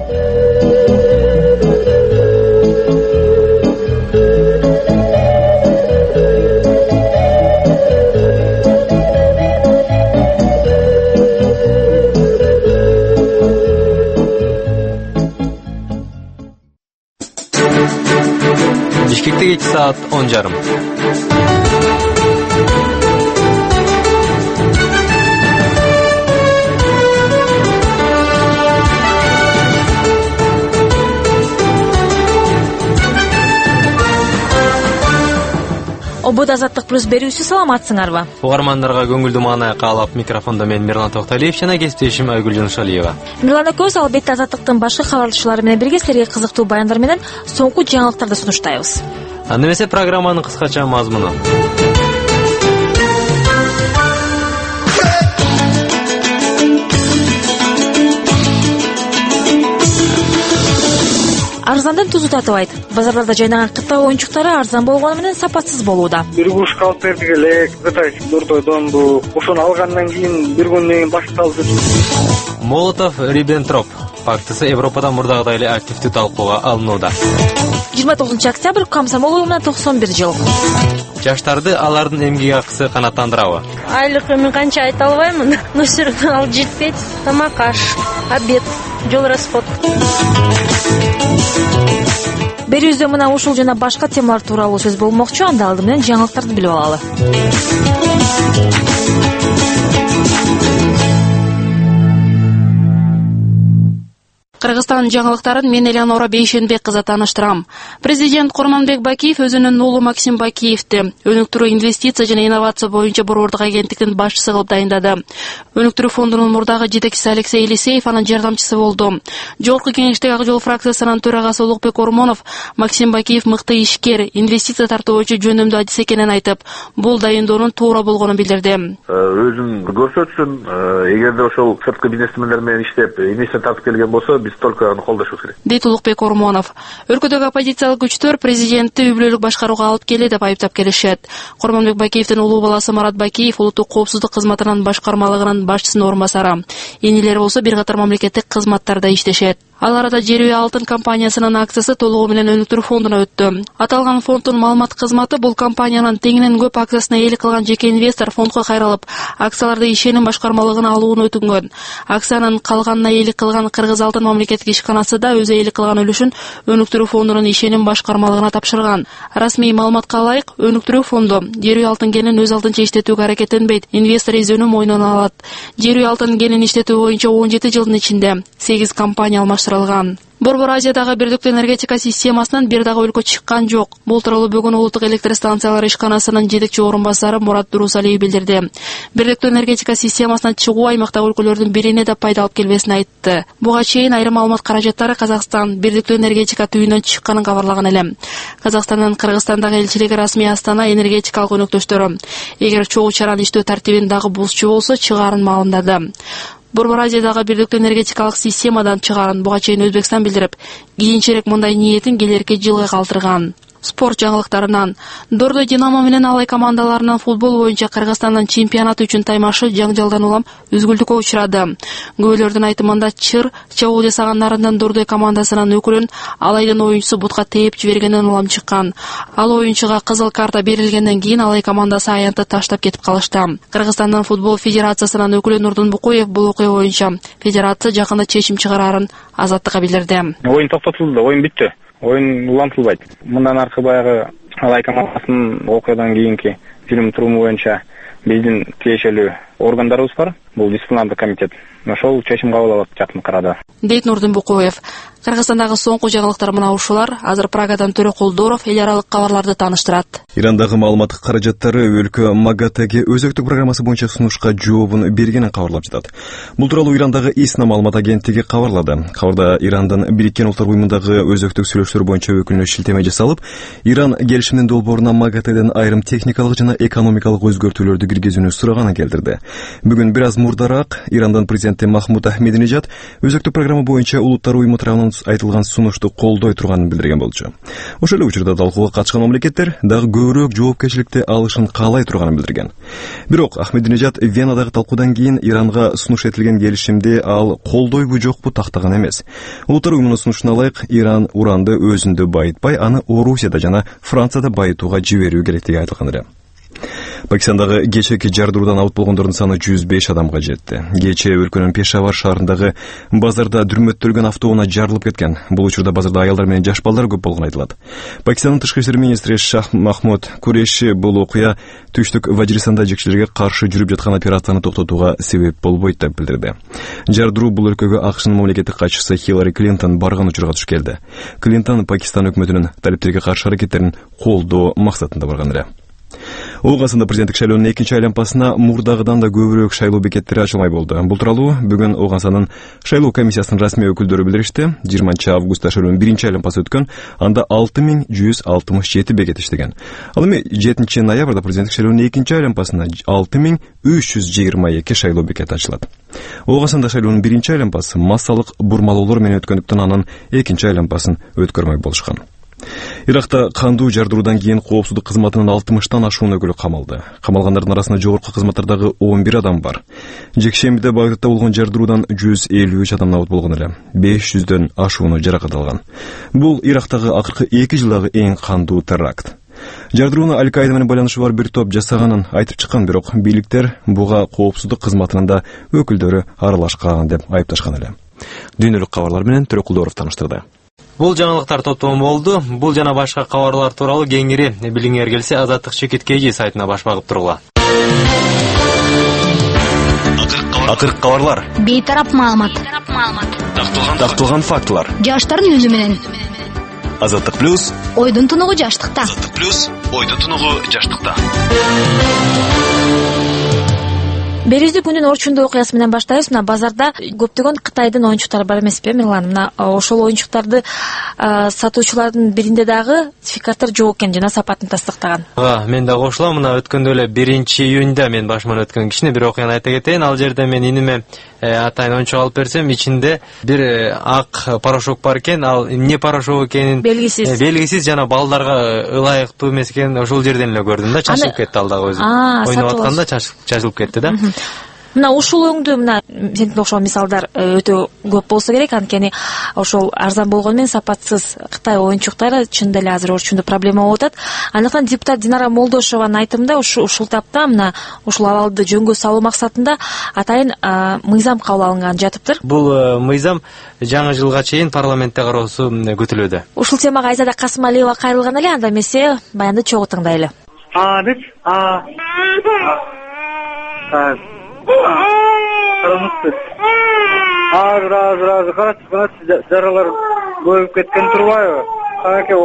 Бишкекте кечки саат он жарым.
Обуд Азаттык плюс берүүсү, саламатсыңарбы?
Угармандарга көңүлдүү маанай каалап, микрофондо мен Мирлан Токталиев жана кесиптешим Айгүл Жунушалиева.
Мирлан экөөбүз албетте Азаттыктын башка кабарлашуулары менен бирге силерге кызыктуу баяндар менен соңку жаңылыктарды сунуштайбыз.
Анда эмесе программанын кыскача мазмуну.
Арзандын тузу татыбайт. Базарларда жайнаган Кытай оюнчуктары арзан болгону менен сапатсыз болууда.
Бир кушка алып бердик эле, Кытай дурдойдон бу. Ошону алгандан кийин бир күндөн кийин башталды.
Молотов Риббентроп фактысы Европада мурдагыдай эле активдүү талкууга алынууда.
жыйырма тогузунчу октябрь комсомол уюмуна токсон бир жыл.
Жаштарды алардын эмгек акысы канааттандырабы?
Айлыкты мен канча айта албаймын. Но все равно ал жетпейт. Тамак аш, обед, жол расход.
Берүүбүздө мына ушул жана башка темалар тууралуу сөз болмокчу. Анда алды менен жаңылыктарды билип алалы.
Кыргызстан жаңылыктарын мен Элеонора Бейшенбек кызы тааныштырам. Президент Курманбек Бакиев өзүнүн уулу Максим Бакиевди өнүктүрүү инвестиция жана инновация боюнча борбордук агенттиктин башчысы кылып дайындады. Өнүктүрүү фондунун мурдагы жетекчиси Алексей Елисеев анын жардамчысы болду. Жогорку кеңештеги Ак жол фракциясынын төрагасы Улукбек Ормонов Максим Бакиев мыкты ишкер, инвестиция тартуу боюнча жөндөмдүү адис экенин айтып, бул дайындоонун туура болгонун билдирди.
Өзүн көрсөтсүн, эгерде ошол сырткы бизнесмендер менен иштеп, инвестиция тартып келген болсо, только аны колдошубуз керек.
Дейт Улукбек Ормонов. Өлкөдөгү оппозициялык күчтөр президентти үй бүлөлүк башкарууга алып келди деп айыптап келишет. Курманбек Бакиевдин улуу баласы Марат Бакиев улуттук коопсуздук кызматынын башкармалыгынын башчысынын орун басары. Энелери болсо бир катар мамлекеттик кызматтарда иштешет. Ал арада Жер үй алтын компаниясынын акциясы толугу менен өнүктүрүү фондуна өттү. Аталган фонддун маалымат кызматы бул компаниянын теңинен көп акциясына ээлик кылган жеке инвестор фондко кайрылып, акцияларды ишеним башкармалыгына алууну өтүнгөн. Акциянын калганына ээлик кылган Кыргыз алтын мамлекеттик ишканасы да өзү ээлик кылган үлүшүн өнүктүрүү фондунун ишеним башкармалыгына тапшырган. Расмий маалыматка ылайык, өнүктүрүү фонду Жер үй алтын кенин өз алдынча иштетүүгө аракеттенбейт, инвестор изөөнү мойнуна алат. Жер үй алтын кенин иштетүү боюнча он жети жылдын ичинде сегиз компания алмаштырылган. Борбор Азиядагы бирдиктүү энергетика системасынан бир дагы өлкө чыккан жок. Бул тууралуу бүгүн улуттук электр станциялары ишканасынын жетекчи орун басары Мурат Дурусалиев билдирди. Бирдиктүү энергетика системасынан чыгуу аймактагы өлкөлөрдүн бирине да пайда алып келбесин айтты. Буга чейин айрым маалымат каражаттары Казакстан бирдиктүү энергетика түйүнөн чыкканын кабарлаган эле. Казакстандын Кыргызстандагы элчилиги расмий Астана энергетикалык өнөктөштөрү эгер чогуу чараны иштөө тартибин дагы бузчу болсо чыгаарын маалымдады. Борбор Азиядагы бирдиктүү энергетикалык системадан чыгаарын буга чейин Өзбекстан билдирип, кийинчерээк мындай ниетин келерки жылга калтырган. Спорт жаңылыктарынан Дордой Динамо менен Алай командаларынын футбол боюнча Кыргызстандын чемпионаты үчүн таймашы жаңжалдан улам үзгүлтүккө учурады. Күбөлөрдүн айтымында чыр чабуул жасагандарынан Дордой командасынын өкүлүн Алайдын оюнчусу бутка тээп жибергенин улам чыккан. Ал оюнчуга кызыл карта берилгенден кийин Алай командасы аянтты таштап кетип калышты. Кыргызстандын футбол федерациясынын өкүлү Нурдун Букуев бул окуя боюнча федерация жакында чечим чыгарарын Азаттыкка билдирди.
Оюн токтотулду, оюн бүттү. Оюн улантылбайт. Мындан аркы баягы Алай командасынын окуядан кийинки фильм туруму боюнча биздин тиешелүү органдарыбыз бар.
бул дисциплинардык комитет ошол чечим кабыл алат жакын арада,
дейт Нурдинбукоев. Кыргызстандагы соңку жаңылыктар мына ушулар. Азыр Прагадан Төрө Колдоров эл аралык кабарларды тааныштырат.
Ирандагы маалыматтык каражаттары өлкө МАГАТЭге өзөктүк программасы боюнча сунушка жообун бергенин кабарлап жатат. Бул тууралуу Ирандагы ИСНА маалымат агенттиги кабарлады. Кабарда Ирандын Бириккен Улуттар уюмундагы өзөктүк сүйлөшүүлөр боюнча өкүлүнө шилтеме жасалып, Иран келишимдин долбооруна МАГАТЭден айрым техникалык жана экономикалык өзгөртүүлөрдү киргизүүнү сураганын келтирди. Бүгүн бир аз мурдараак Ирандын президенти Махмуд Ахмединежад өзөктүк программа боюнча улуттар уюму тарабынан айтылган сунушту колдой турганын билдирген болчу. Ошол эле учурда талкууга катышкан мамлекеттер дагы көбүрөөк жоопкерчиликти алышын каалай турганын билдирген. Бирок Ахмединежад Венадагы талкуудан кийин Иранга сунуш этилген келишимди ал колдойбу жокпу тактаган эмес. Улуттар уюмунун сунушуна ылайык Иран уранды өзүндө байытпай, аны Орусияда жана Францияда байытууга жиберүү керектиги айтылган эле. Пакистандагы кечээки жардыруудан абут болгондордун саны жүз беш адамга жетти. Кечээ өлкөнүн Пешавар шаарындагы базарда дүрмөттөлгөн автоунаа жарылып кеткен. Бул учурда базарда аялдар менен жаш балдар көп болгону айтылат. Пакистандын тышкы иштер министри Шах Махмуд Куреши бул окуя түштүк Ваджиристанда жекчелерге каршы жүрүп жаткан операцияны токтотууга себеп болбойт деп билдирди. Жардыруу бул өлкөгө АКШнын мамлекеттик катчысы Хиллари Клинтон барган учурга туш келди. Клинтон Пакистан өкмөтүнүн талептерге каршы аракеттерин колдоо максатында барган эле. Оғасында президенттик шайлоонун экинчи айланпасына мурдагыдан да көбүрөөк шайлоо бекеттери ачылмай болду. Бул тууралуу бүгүн Оғасанын шайлоо комиссиясынын расмий өкүлдөрү билдиришти. жыйырманчы августта шайлоонун биринчи айланпасы өткөн, анда алты миң жүз алтымыш жети бекет иштеген. Ал эми жетинчи ноябрда президенттик шайлоонун экинчи айланпасына алты миң үч жүз жыйырма эки шайлоо бекети ачылат. Оғасанда шайлоонун биринчи айланпасы массалык бурмалоолор менен өткөндүктөн анын экинчи айланпасын өткөрмөй болушкан. Иракта кандуу жардыруудан кийин коопсуздук кызматынын алтымыштан ашуун өкүлү камалды. Камалгандардын арасында жогорку кызматтардагы он бир адам бар. Жекшембиде Багдадта болгон жардыруудан жүз элүү үч адам абут болгон эле. беш жүздөн ашууну жаракат алган. Бул Ирактагы акыркы эки жылдагы эң кандуу теракт. Жардырууну Аль-Каида менен байланышы бар бир топ жасаганын айтып чыккан, бирок бийликтер буга коопсуздук кызматынын да өкүлдөрү аралашкан деп айыпташкан эле. Дүйнөлүк кабарлар менен Төрө Колдоров таныштырды.
Бул жаңылыктар топтому болду. Бул жана башка кабарлар тууралуу кеңири билиңер келсе Азаттык Чекит кей жи сайтына баш багып тургула.
Акыркы кабарлар.
Бейтарап маалымат.
Такталган фактылар.
Жаштардын өзү менен.
Азаттык плюс.
Ойдун тунугу жаштыкта.
Азаттык плюс. Ойдун тунугу жаштыкта.
Берүүбүздү күнүн орчундуу окуясы менен баштайбыз. Мына базарда көптөгөн Кытайдын оюнчуктары бар эмеспи, Милан? Мына ошол оюнчуктарды сатуучулардын биринде дагы сертификаттар жок экен жана сапатын тастыктаган.
Ага, мен да кошулам. Мына өткөндө эле биринчи июнда мен башыман өткөн кичине бир окуяны айта кетейин. Ал жерде мен иниме атайын оюнчук алып берсем, ичинде бир ак порошок бар экен. Ал эмне порошок экенин
белгисиз.
Белгисиз жана балдарга ылайыктуу эмес экен. Ошол жерден эле көрдүм да, чачылып кетти ал дагы өзү. Ойноп атканда чачылып кетти да.
Мына ушул өңдүү мына сентип окшогон мисалдар өтө көп болсо керек, анткени ошол арзан болгону менен сапатсыз Кытай оюнчуктары чындап эле азыр орчундо проблема болуп атат. Андыктан депутат Динара Молдошованын айтымында ушул тапта мына ушул абалды жөнгө салуу максатында атайын мыйзам кабыл алынган жатыптыр.
Бул мыйзам жаңы жылга чейин парламентте кароосу күтүлүүдө.
Ушул темага Айзада Касымалиева кайрылган эле, анда эмесе баянды чогуу тыңдайлы.
А деп а Караңызшы. Азыр азыр азыр карачы карачы жаралар көбөйүп кеткен турбайбы? Канаке.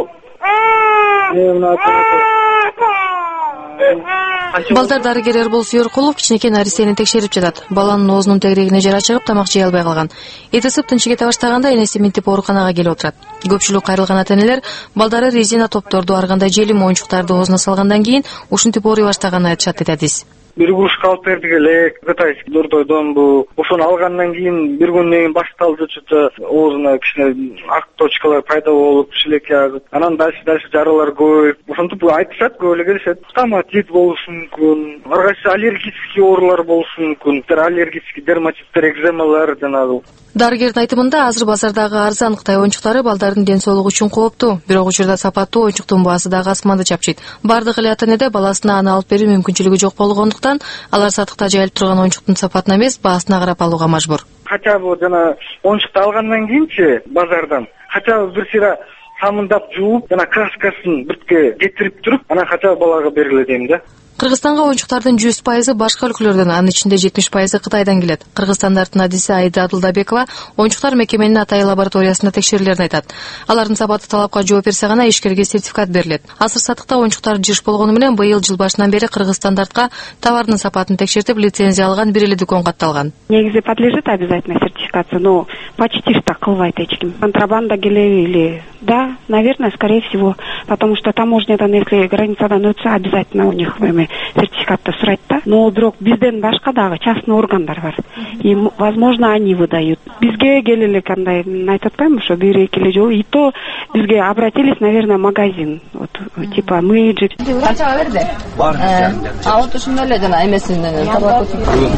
Балдар дарыгер Эрбол Сүйөркулов кичинекей нарисени текшерип жатат. Баланын оозунун тегерегине жара чыгып, тамак жей албай калган. Эти сып тынчы кете баштаганда энеси минтип ооруканага келип отурат. Көпчүлүк кайрылган ата-энелер балдары резина топторду ар кандай желим оюнчуктарды оозуна салгандан кийин ушинтип ооруй баштаганын айтышат дейт адис.
Бир кружка алып бердик эле. Кытайский дурдойдон бу. Ошону алгандан кийин бир күндөн кийин башталды, чөтө оозуна кичине ак точкалар пайда болуп, шилекке агып. Анан дальше дальше жаралар көбөйүп. Ошентип айтышат, көп эле келишет. Стоматит болушу мүмкүн. Ар кайсы аллергический оорулар болушу мүмкүн. Аллергический дерматиттер, экземалар жанагы.
Дарыгердин айтымында азыр базардагы арзан Кытай оюнчуктары балдардын ден соолугу үчүн кооптуу, бирок учурда сапаттуу оюнчуктун баасы дагы асманды чапчыйт. Бардык эле ата-энеде баласына аны алып берүү мүмкүнчүлүгү жок болгондуктан алар сатыкта жайылып турган оюнчуктун сапатына эмес, баасына карап алууга мажбур.
Хотя бы жана оюнчукту алгандан кийинчи базардан хотя бы бир сыйра самындап жууп, жана краскасын биртке кетирип туруп, анан хотя бы балага бергиле дейм да.
Кыргызстанга оюнчуктардын жүз пайызы башка өлкөлөрдөн, анын ичинде жетимиш пайызы Кытайдан келет. Кыргыз стандартынын адиси Айда Адылдабекова оюнчуктар мекеменин Атай лабораториясында текшерилерин айтат. Алардын сапаты талапка жооп берсе гана ишкерге сертификат берилет. Азыр сатыкта оюнчуктар жыш болгону менен быйыл жыл башынан бери Кыргыз стандартка товардын сапатын текшертип лицензия алган бир эле дүкөн катталган.
Негизи подлежит обязательно сертификация, но почти что кылбайт эч ким. Контрабанда келеби или да, наверное, скорее всего, потому что таможнядан, если границадан өтсө, обязательно у них сертификатты сурайт да. Но бирок бизден башка дагы частный органдар бар. И, возможно, они выдают. Бизге келеле кандай айтып атпайм, ошо бир эки эле жолу. И то бизге обратились, наверное, магазин. Вот, типа мы же
канчага берди? Бар. А вот ушундай эле жана эмесинен табат.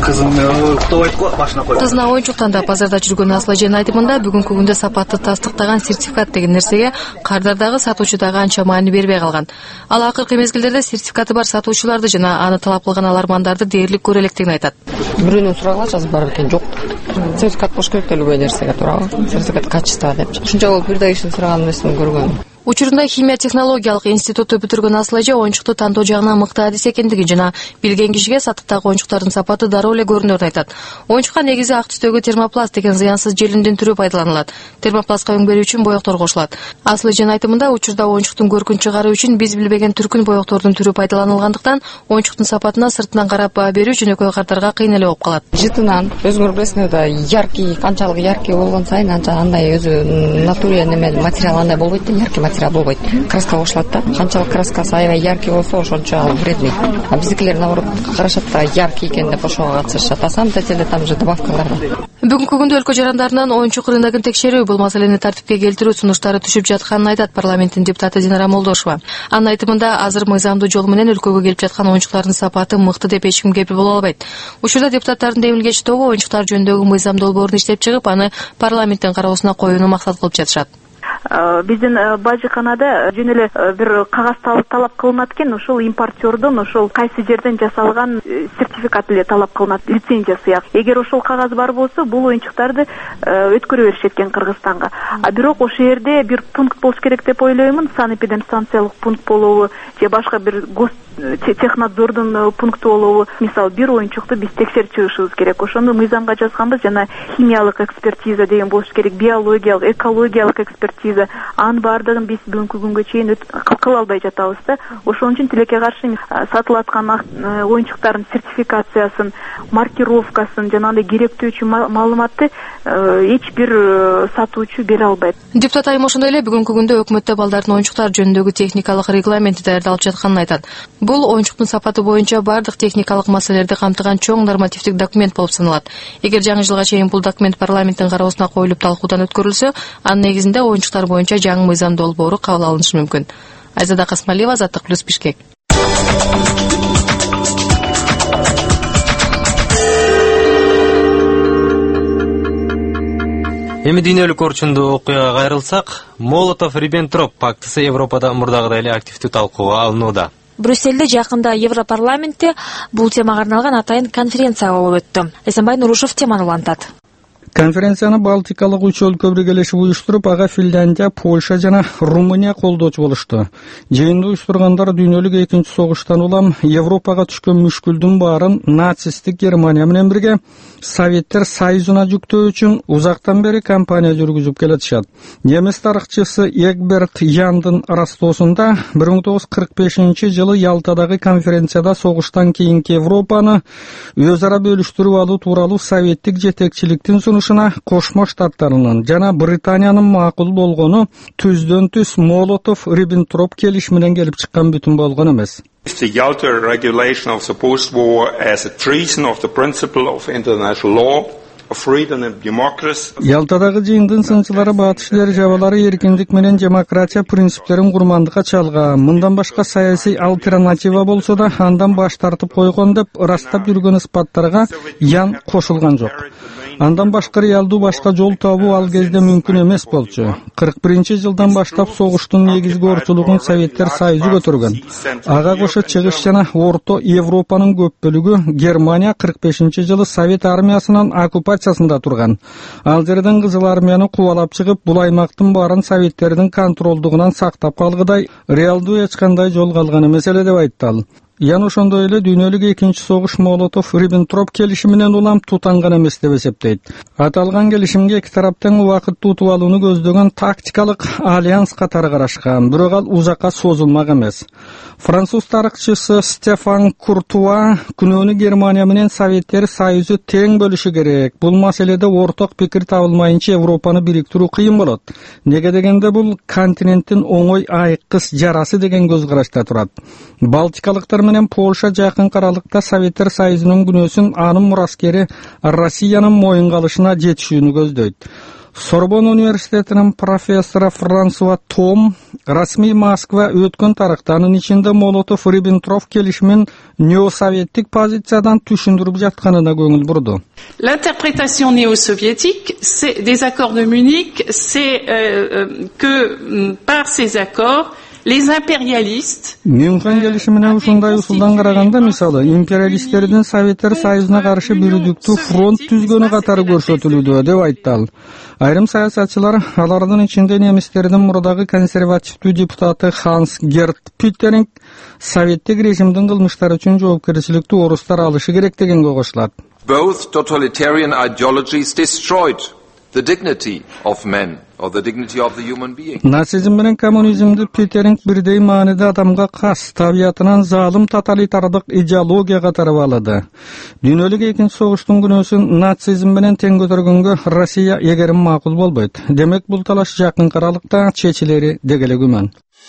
Кызым тоойт го башына коюп.
Кызына оюнчуктанда базарда жүргөн Асла Жен айтымында бүгүнкү күндө сапатты тастыктаган сертификат деген нерсеге кардардагы сатуучу дагы анча маани бербей калган. Ал акыркы мезгилдерде сертификаты бар сатуучуларды жана аны талап кылган алармандарды дээрлик көрө электигин айтат.
Бирөөнөн сурагыла жазып бар экен, жок. Сертификат болуш керек любой нерсеге туурабы? Сертификат качества деп. Ушунча болуп бир да кишинин сураган нерсени көргөн.
Учурунда химия технологиялык институту бүтүргөн Асла Жен оюнчукту тандоо жагынан мыкты адис экендигин жана билген кишиге сатыктагы оюнчуктардын сапаты дароо эле көрүнөрүн айтат. Оюнчукка негизи ак түстөгү термопласт деген зыянсыз желимдин түрү пайдаланылат. Термопластка өң берүү үчүн боектор кошулат. Асла Жен айтымында учурда оюнчуктун көркүн чыгаруу үчүн биз билбеген түркүн боектордун түрү пайдаланылгандыктан оюнчуктун сапатына сыртынан карап баа берүү жөнөкөй кардарга кыйын эле болуп калат.
Жытынан өзүңөр билесиңер да, яркий, канчалык яркий болгон сайын анча андай өзү натуре неме материал андай болбойт да, яркий материал болбойт. Краска кошулат да. Канчалык краскасы аябай яркий болсо, ошончо ал вредный. А биздикилер наоборот карашат да, яркий экен деп ошого катышышат. А самом деле там же добавкалар бар.
Бүгүнкү күндө өлкө жарандарынан оюнчук рыногун текшерүү, бул маселени тартипке келтирүү сунуштары түшүп жатканын айтат парламенттин депутаты Динара Молдошева. Анын айтымында азыр мыйзамдуу жол менен өлкөгө келип жаткан оюнчуктардын сапаты мыкты деп эч ким кепил боло албайт. Учурда депутаттардын демилгечи тобу оюнчуктар жөнүндөгү мыйзам долбоорун иштеп чыгып, аны парламенттин кароосуна коюуну максат кылып жатышат.
Биздин бажыканада жөн эле бир кагаз талап кылынат экен, ошол импортердон ошол кайсы жерден жасалган сертификат эле талап кылынат, лицензия сыяк. Эгер ошол кагаз бар болсо, бул оюнчуктарды өткөрө беришет экен Кыргызстанга. А бирок ошол жерде бир пункт болуш керек деп ойлоймун, санэпидемстанциялык пункт болобу же башка бир гос технадзордун пункту болобу. Мисалы, бир оюнчукту биз текшерип чыгышыбыз керек. Ошону мыйзамга жазганбыз, жана химиялык экспертиза деген болуш керек, биологиялык, экологиялык экспертиза. Анын баардыгын биз бүгүнкү күнгө чейин кыла албай жатабыз да. Ошон үчүн тилекке каршы сатылаткан оюнчуктардын сертификациясын, маркировкасын жана андай керектүүчү маалыматты эч бир сатуучу бере албайт.
Депутат айым ошондой эле бүгүнкү күндө өкмөттө балдардын оюнчуктар жөнүндөгү техникалык регламенти даярдалып жатканын айтат. Бул оюнчуктун сапаты боюнча бардык техникалык маселелерди камтыган чоң нормативдик документ болуп саналат. Эгер жаңы жылга чейин бул документ парламенттин кароосуна коюлуп талкуудан өткөрүлсө, анын негизинде оюнчуктар боюнча жаңы мыйзам долбоору кабыл алынышы мүмкүн. Айзада Касмалиева, Азаттык плюс, Бишкек.
Эми дүйнөлүк орчундуу окуяга кайрылсак, Молотов-Риббентроп пактысы Европада мурдагыдай эле активдүү талкууга алынууда.
Брюссельде жакында Европарламентте бул темага арналган атайын конференция болуп өттү. Эсенбай Нурушев теманы улантат.
Конференцияны Балтикалык үч өлкө биргелешип уюштуруп, ага Финляндия, Польша жана Румыния колдоочу болушту. Жыйынды уюштургандар дүйнөлүк экинчи согуштан улам Европага түшкөн мүшкүлдүн баарын нацисттик Германия менен бирге Советтер Союзуна жүктөө үчүн узактан бери кампания жүргүзүп келатышат. Немис тарыхчысы Эгберт Яндын растоосунда бир миң тогуз жүз кырк бешинчи жылы Ялтадагы конференцияда согуштан кийинки Европаны өз ара бөлүштүрүп алуу тууралуу советтик жетекчиликтин сунушуна Кошмо Штаттарынын жана Британиянын макул болгону түздөн түз Молотов-Риббентроп келишими менен келип чыккан бүтүн болгон эмес.
The Yalta Regulation of the Post-War as a treason of the principle of international law, of freedom and democracy.
Ялтадагы жыйындын сынчылары батыш державалары эркиндик менен демократия принциптерин курмандыкка чалган. Мындан башка саясий альтернатива болсо да андан баш тартып койгон деп ырастап жүргөн испаттарга Ян кошулган жок. Андан башка реалдуу башка жол табуу ал кезде мүмкүн эмес болчу. кырк биринчи жылдан баштап согуштун негизги орчулугун Советтер Союзу көтөргөн. Ага кошо чыгыш жана Орто Европанын көп бөлүгү Германия кырк бешинчи жылы Совет армиясынын оккупациясында турган. Ал жерден Кызыл армияны кубалап чыгып, бул аймактын баарын Советтердин контролдугунан сактап калгыдай реалдуу эч кандай жол калган эмес эле деп айтты ал. Яна ошондой эле дүйнөлүк экинчи согуш Молотов-Риббентроп келишими менен улам тутанган эмес деп эсептейт. Аталган келишимге эки тарап тең убакытты утуп алууну көздөгөн тактикалык альянс катары карашкан, бирок ал узакка созулмак эмес. Француз тарыхчысы Стефан Куртуа күнөөнү Германия менен Советтер Союзу тең бөлүшү керек. Бул маселеде орток пикир табылмайынча Европаны бириктирүү кыйын болот. Неге дегенде бул континенттин оңой айккыс жарасы деген көз карашта турат. Балтикалыктар менен Польша жакын аралыкта Советтер Союзунун күнөөсүн анын мураскери Россиянын моюнга алышына жетишүүнү көздөйт. Сорбон университетинин профессору Франсуа Том расмий Москва өткөн тарыхта, анын ичинде Молотов-Риббентроп келишимин неосоветтик позициядан түшүндүрүп жатканына көңүл бурду.
L'interprétation néo-soviétique c'est des accords de Munich, c'est euh, que par ces accords les impérialistes
Мюнхен келишимине ушундай усулдан караганда, мисалы, империалисттердин Советтер Союзуна каршы бирдиктүү фронт түзгөнү катары көрсөтүлүүдө деп айтты ал. Айрым саясатчылар, алардын ичинде немистердин мурдагы консервативдүү депутаты Ханс Герт Пютеринг, советтик режимдин кылмыштары үчүн жоопкерчиликти орустар алышы керек дегенге кошулат.
Both totalitarian ideologies destroyed the dignity of men or the dignity of the human being.
Нацизм менен коммунизмди Пютеринг бирдей мааниде адамга кас, табиятынан залым тоталитардык идеология катары баалады. Дүйнөлүк экинчи согуштун күнөөсүн нацизм менен тең көтөргөнгө Россия эгерим макул болбойт. Демек бул талаш жакын аралыкта чечилери деги эле күмөн.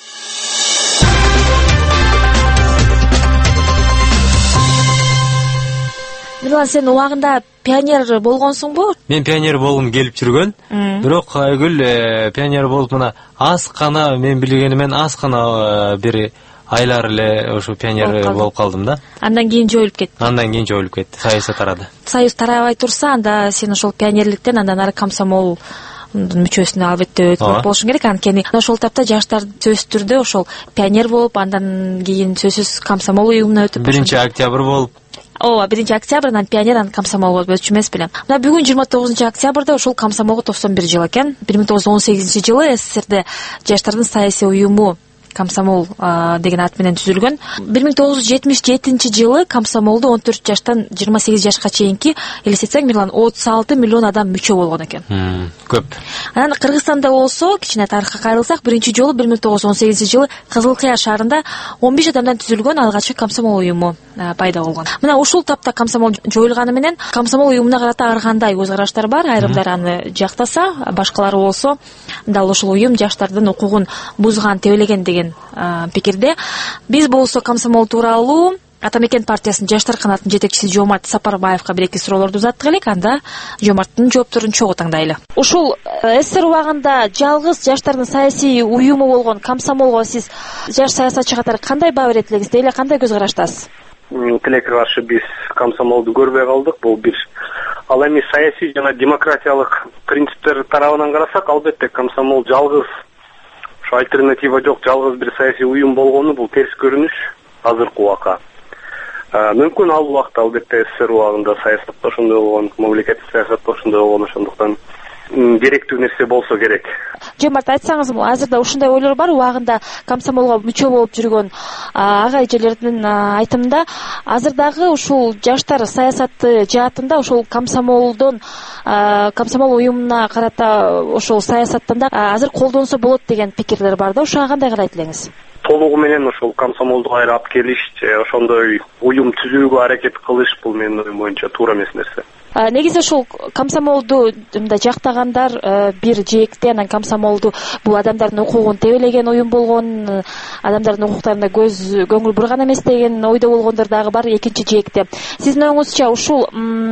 Милан, сен убагында пионер болгонсуңбу?
Мен пионер болгум келип жүргөн. Бирок Айгүл пионер болуп мына аз гана, мен билгенимен аз гана бир айлар эле ошо пионер болуп калдым да.
Андан кийин жоюлуп кетти.
Андан кийин жоюлуп кетти. Саясат тарады.
Союз тарабай турса, анда сен ошол пионерликтен андан ары комсомол мүчөсүнө албетте өтүп болушуң керек. Анткени ошол тапта жаштар сөзсүз түрдө ошол пионер болуп, андан кийин сөзсүз комсомол уюмуна өтүп,
биринчи октябрь болуп,
Ооба, биринчи октябрдан пионер, анан комсомол болуп өтчү эмес белем. Мына бүгүн жыйырма тогузунчу октябрда ошол комсомолго токсон бир жыл экен. бир миң тогуз жүз он сегизинчи жылы СССРде жаштардын саясий уюму комсомол деген ат менен түзүлгөн. бир миң тогуз жүз жетимиш жетинчи жылы комсомолдо он төрт жаштан жыйырма сегиз жашка чейинки элестетсең, Мирлан, отуз алты миллион адам мүчө болгон экен.
Көп.
Анан Кыргызстанда болсо, кичине тарыхка кайрылсак, биринчи жолу бир миң тогуз жүз он сегизинчи жылы Кызыл Кыя шаарында он беш адамдан түзүлгөн алгачкы комсомол уюму пайда болгон. Мына ушул тапта комсомол жоюлганы менен комсомол уюмуна карата ар кандай көз караштар бар. Айрымдар аны жактаса, башкалары болсо дал ушул уюм жаштардын укугун бузган, тебелеген деген пикирде. Биз болсо комсомол тууралуу Атамекен партиясынын жаштар канатынын жетекчиси Жомарт Сапарбаевга бир эки суроолорду узаттык элек, анда Жомарттын жоопторун чогуу таңдайлы. Ушул СССР убагында жалгыз жаштардын саясий уюму болгон комсомолго сиз жаш саясатчы катары кандай баа берет элеңиз, дейле кандай көз караштасыз?
Тилекке каршы биз комсомолду көрбөй калдык. Бул бир ал эми саясий жана демократиялык принциптер тарабынан карасак, албетте комсомол жалгыз, ошо альтернатива жок, жалгыз бир саясий уюм болгону бул терс көрүнүш азыркы убакка. Мүмкүн ал убакта албетте СССР убагында саясатта ошондой болгон, мамлекеттик саясатта ошондой болгон, ошондуктан керектүү нерсе болсо керек.
Жомарт, айтсаңыз, азырда ушундай ойлор бар, убагында комсомолго мүчө болуп жүргөн ага эжелердин айтымында азырдагы ушул жаштар саясаты жаатында ошол комсомолдон комсомол уюмуна карата ошол саясаттан да азыр колдонсо болот деген пикирлер бар да, ошого кандай карайт элеңиз?
Толугу менен ошол комсомолду кайра алып келиш, ошондой уюм түзүүгө аракет кылыш бул менин оюм боюнча туура эмес нерсе.
Негизи ошол комсомолду мындай жактагандар бир жээкте, анан комсомолду бул адамдардын укугун тебелеген уюм болгон, адамдардын укуктарына көз көңүл бурган эмес деген ойдо болгондор дагы бар экинчи жээкте. Сиздин оюңузча ушул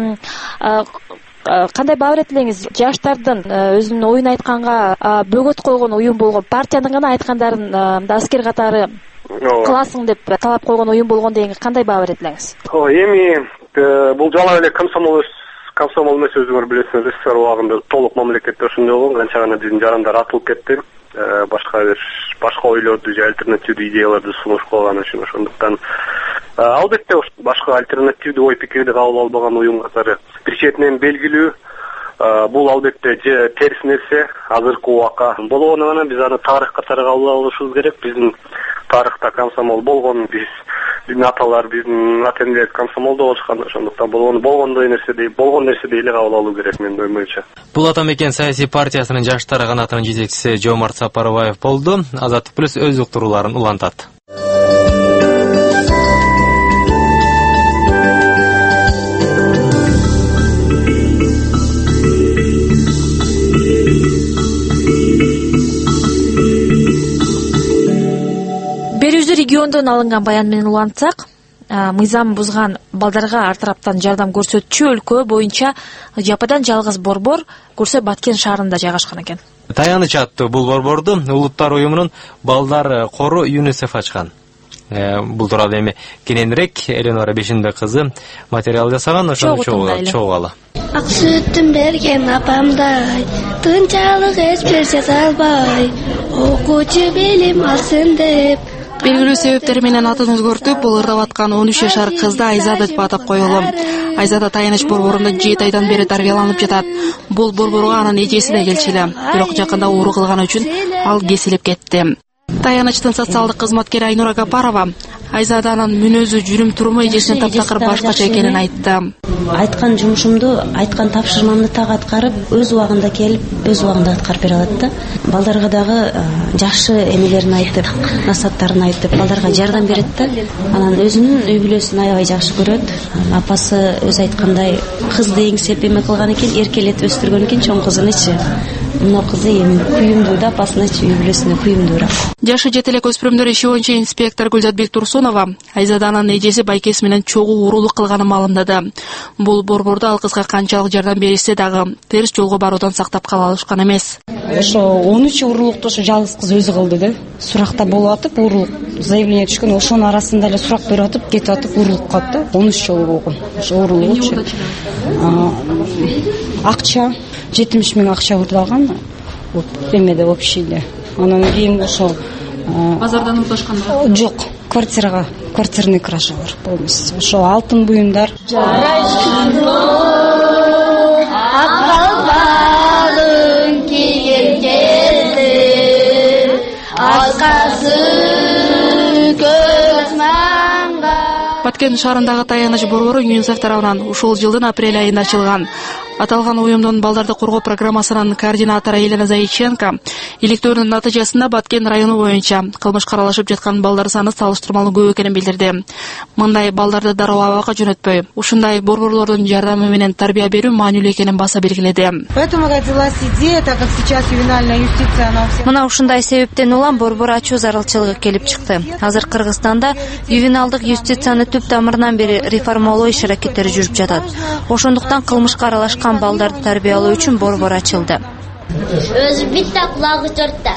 кандай баа берет элеңиз? Жаштардын өзүнүн оюн айтканга бөгөт койгон уюм болгон, партиянын гана айткандарын аскер катары кыласың деп талап койгон уюм болгон дегенге кандай баа берет элеңиз?
Эми бул жала эле комсомол комсомол эмес, өзүңөр билесиңер, СССР убагында толук мамлекетте ошондой болгон, канча гана биздин жарандар атылып кетти, башка бир башка ойлорду же альтернативдүү идеяларды сунуш кылган үчүн. Ошондуктан албетте башка альтернативдүү ой пикирди кабыл албаган уюм катары бир четинен белгилүү, бул албетте же терс нерсе азыркы убакка болгону, биз аны тарых катары кабыл алышыбыз керек. Биздин тарыхта комсомол болгон, биз биздин аталар, биздин ата энелер комсомолдо болушкан, ошондуктан болгону болгондой нерсе дейт, болгон нерседей эле кабыл алуу керек менин оюм боюнча.
Бул Атамекен саясий партиясынын жаштар канатынын жетекчиси Жомарт Сапарбаев болду. Азаттык плюс өз уктурууларын улантат.
Берүүзү региондон алынган баян менен улантсак, мыйзам бузган балдарга ар тараптан жардам көрсөтчү өлкө боюнча жападан жалгыз борбор Курсе Баткен шаарында жайгашкан экен.
Таяныч аттуу бул борборду Улуттар уюмунун балдар кору ЮНИСЕФ ачкан. Бул тууралуу эми кененирээк Эленора Бешинбек кызы материал жасаган, ошону чогугалы.
Ак сүттүн берген апамдай, тынчалык эч бир жаза албай, окуучу билим алсын деп.
Белгилүү себептер менен атын өзгөртүп, бул ырдап аткан он үч жашар кызды Айзада деп атап коелу. Айзада Таяныч борборунда жети айдан бери тарбияланып жатат. Бул борборго анын эжеси да келчү, бирок жакында оору кылган үчүн ал кесилип кетти. Таянычтын социалдык кызматкери Айнура Гапарова Айзаданын мүнөзү, жүрүм туруму эжесинен таптакыр башкача экенин айтты.
Айткан жумушумду, айткан тапшырмамды так аткарып, өз убагында келип, өз убагында аткарып бере алат да. Балдарга дагы жакшы эмелерин айтып, насааттарын айтып, балдарга жардам берет да. Анан өзүнүн үй бүлөсүн аябай жакшы көрөт. Апасы өз айткандай кызды эңсеп эме кылган экен, эркелетип өстүргөн экен чоң кызынычы. Мына кызы эми күйүмдүү да, апасынычы үй бүлөсүнө күйүмдүүрөөк.
Жашы жетелек өспүрүмдөр иши боюнча инспектор Гүлзатбек Турсунова Айзаданын эжеси байкеси менен чогуу уурулук кылганын маалымдады. Бул борбордо ал кызга канчалык жардам беришсе дагы терс жолго баруудан сактап кала алышкан эмес.
Ошо он үч уурулукту ошо жалгыз кыз өзү кылды да. Суракта болуп атып, уурулук заявление түшкөн, ошонун арасында эле сурак берип атып, кетип атып уурулуп калды да. он үч жолу болгон. Ошо уурулук. Акча жетимиш миң акча урдалган. Вот эмеде общийде. Анан кийин ошо
базардан укташканда
жок, квартирага, квартирный кража бар. Полностью. Ошо алтын буюмдар.
Акалбагын кийген кезде аскасы көз манга.
Баткен шаарындагы Таяныч борбору ЮНИСЕФ тарабынан ушул жылдын апрель айында ачылган. Аталган уюмдун балдарды коргоо программасынын координатору Елена Заиченко иликтөөнүн натыйжасында Баткен району боюнча кылмыш каралышып жаткан балдар саны салыштырмалуу көп экенин билдирди. Мындай балдарды дароо абакка жөнөтпөй, ушундай борборлордун жардамы менен тарбия берүү маанилүү экенин баса белгиледи.
Поэтому родилась идея, так как сейчас ювенальная юстиция она всех.
Мына ушундай себептен улам борбор ачуу зарылчылыгы келип чыкты. Азыр Кыргызстанда ювеналдык юстицияны түп тамырынан бери реформалоо иш-аракеттери жүрүп жатат. Ошондуктан кылмышка аралашкан балдарды тарбиялоо үчүн борбор ачылды.
Өзү битте кулагы төрттө.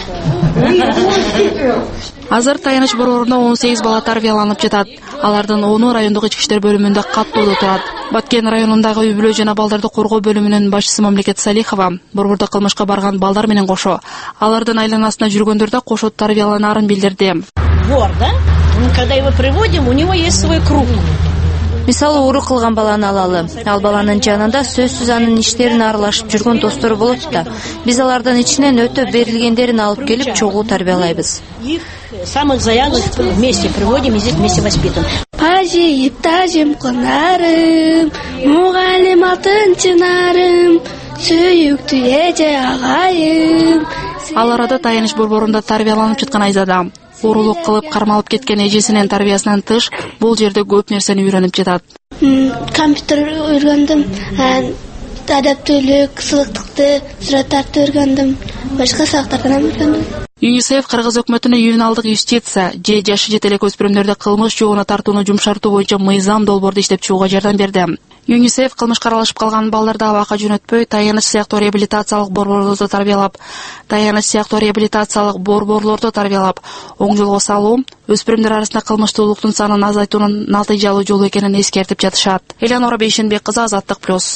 Азыр Таяныч борборунда он сегиз бала тарбияланып жатат. Алардын оны райондук ички иштер бөлүмүндө каттоодо турат. Баткен районундагы үй бүлө жана балдарды коргоо бөлүмүнүн башчысы Мамлекет Салихова борбордо кылмышка барган балдар менен кошо алардын айланасында жүргөндөр да кошо тарбияланарын билдирди.
Вор, да? Когда его приводим, у него есть свой круг.
Мисалы ууру кылган баланы алалы. Ал баланын жанында сөзсүз анын иштерине аралашып жүргөн достору болот да. Биз алардан ичинен өтө берилгендерин алып келип чогуу тарбиялайбыз.
Их самых заявленных вместе приводим и здесь вместе воспитываем.
Пажип тажим кынарым, мугалим алтын чынарым, сүйүктүү эже агайым.
Ал арада Таяныч борборунда тарбияланып жаткан Айзада уурулук кылып кармалып кеткен эжесинин тарбиясынан тыш бул жерде көп нерсени үйрөнүп жатат.
Компьютер үйрөндүм, адаптүүлүк, сылыктыкты, сураттарды үйрөндүм, башка сабактардан үйрөндүм.
ЮНИСЕФ Кыргыз өкмөтүнө ювеналдык юстиция же жашы жетелек өспүрүмдөрдү кылмыш жолуна тартууну жумшартуу боюнча мыйзам долбоорду иштеп чыгууга жардам берди. ЮНИСЕФ кылмышка аралашып калган балдарды абакка жөнөтпөй, Таяныч сыяктуу реабилитациялык борборлордо тарбиялап, Таяныч сыяктуу реабилитациялык борборлордо тарбиялап, оң жолго салуу, өспүрүмдөр арасында кылмыштуулуктун санын азайтуунун натыйжалуу жолу экенин эскертип жатышат. Эленора Бейшенбек кызы, Азаттык плюс.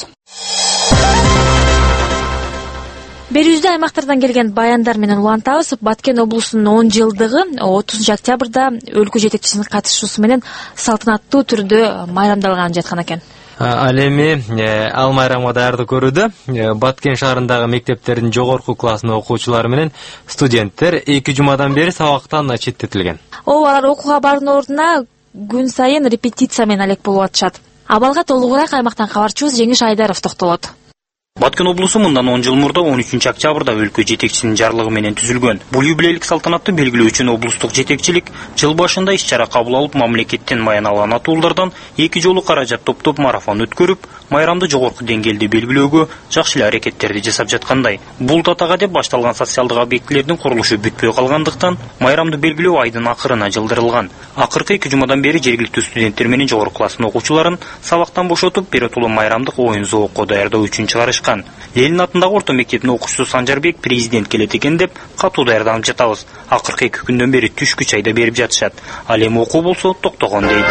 Берүүздө аймактардан келген баяндар менен улантабыз. Баткен облусунун он жылдыгы отузунчу октябрда өлкө жетекчисинин катышуусу менен салтанаттуу түрдө майрамдалган жаткан экен.
Ал эми ал майрамга даярдык көрүүдө Баткен шаарындагы мектептердин жогорку класснын окуучулары менен студенттер эки жумадан бери сабактан четтетилген.
Ооба, алар окууга баруунун ордуна күн сайын репетиция менен алек болуп атышат. Абалга толугураак аймактан кабарчыбыз Жеңиш Айдаров токтолот.
Баткен облусу мындан он жыл мурда он үчүнчү октябрда өлкө жетекчисинин жарлыгы менен түзүлгөн. Бул юбилейлик салтанатты белгилөө үчүн облустук жетекчилик жыл башында иш-чара кабыл алып, мамлекеттен маяналган атуулардан эки жолу каражат топтоп марафон өткөрүп, майрамды жогорку деңгээлде белгилөөгө жакшы эле аракеттерди жасап жаткандай. Бул датага деп башталган социалдык объектилердин курулушу бүтпөй калгандыктан, майрамды белгилөө айдын акырына жылдырылган. Акыркы эки жумадан бери жергиликтүү студенттер менен жогорку класстын окуучуларын сабактан бошотуп, биротулуу майрамдык оюн зоокко даярдоо үчүн чыгарышкан. Ленин атындагы орто мектептин окуучусу Санжарбек президент келет экен деп катуу даярданып жатабыз. Акыркы эки күндөн бери түшкү чайда берип жатышат. Ал эми окуу болсо токтогон дейт.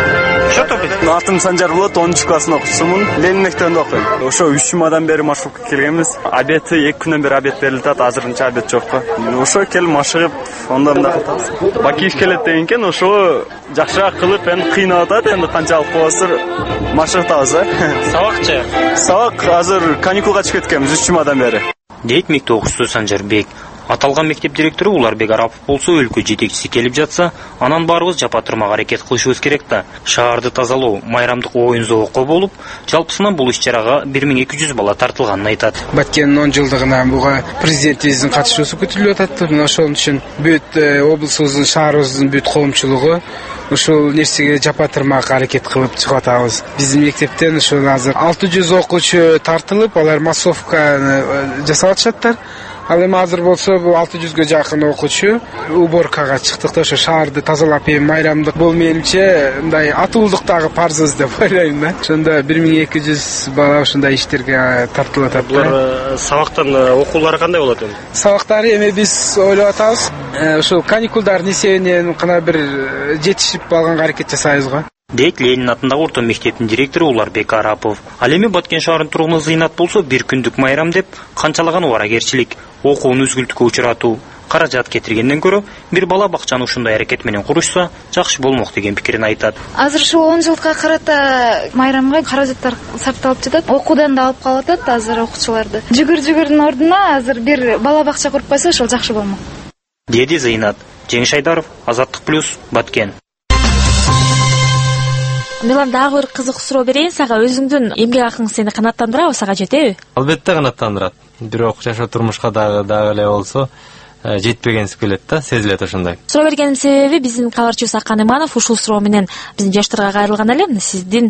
Атым Санжар болот, онунчу класстын окуучусумун. Ленин мектебинде окуйм. Ошо үч жумадан бери маршрутка келгенбиз. Обеди эки күндөн бери обед берилип атат, азырынча обед жок. Ошо келип машыгып, онда мында кылабыз. Бакиев келет деген экен, ошо жакшыраак кылып, эми кыйнап атат, эми канчалык болосур машыгытабыз, э.
Сабакчы?
Сабак азыр каникулга чыгып кеткенбиз үч жумадан бери.
Дейт мектеп окуучусу Санжарбек. Аталган мектеп директору Уларбек Арапов болсо, өлкө жетекчиси келип жатса, анан баарыбыз жапа турмак аракет кылышыбыз керек да. Шаарды тазалоо, майрамдык оюн зоокко болуп, жалпысынан бул иш-чарага бир миң эки жүз бала тартылганын айтат.
Баткендин он жылдыгына буга президентибиздин катышуусу күтүлүп атат. Мына ошол үчүн бүт облусубуздун, шаарыбыздын бүт коомчулугу ушул нерсеге жапа турмак аракет кылып чыгып атабыз. Биздин мектептен ушул азыр алты жүз окуучу тартылып, алар массовка жасап атышаттар. Ал эми азыр болсо бул алты жүзгө жакын окуучу уборкага чыктык да, ошо шаарды тазалап, эми майрамдык бул менимче мындай атуулдуктагы парзыбыз деп ойлойм да. Ошондо бир миң эки жүз бала ушундай иштерге тартылып атат.
Булар сабактан окуулары кандай болот эми?
Сабактары эми биз ойлоп атабыз, ошол каникулдардын эсебинен гана бир жетишип алганга аракет жасайбыз го.
Дейт Ленин атындагы орто мектептин директору Уларбек Арапов. Ал эми Баткен шаарынын тургуну Зыйнат болсо, бир күндүк майрам деп канчалаган убаракерчилик, окууну үзгүлтүккө учуратуу, каражат кетиргенден көрө бир бала бакчаны ушундай аракет менен курушса жакшы болмок деген пикирин айтат.
Азыр ушул он жылга карата майрамга каражаттар сарпталып жатат. Окуудан да алып калып атат азыр окуучуларды. Жүгүр-жүгүрдүн ордуна азыр бир бала бакча куруп койсо ошол жакшы болмок.
Деди Зыйнат. Жеңиш Айдаров, Азаттык плюс, Баткен.
Милан, дагы бир кызык суроо берейин сага. Өзүңдүн эмгек акың сени канааттандырабы, сага жетеби?
Албетте канааттандырат. Бирок жашоо турмушка дагы дагы эле болсо жетпегенсип келет да, сезилет ошондой.
Суроо бергеним себеби биздин кабарчыбыз Акан Иманов ушул суроо менен биздин жаштарга кайрылган эле. Сиздин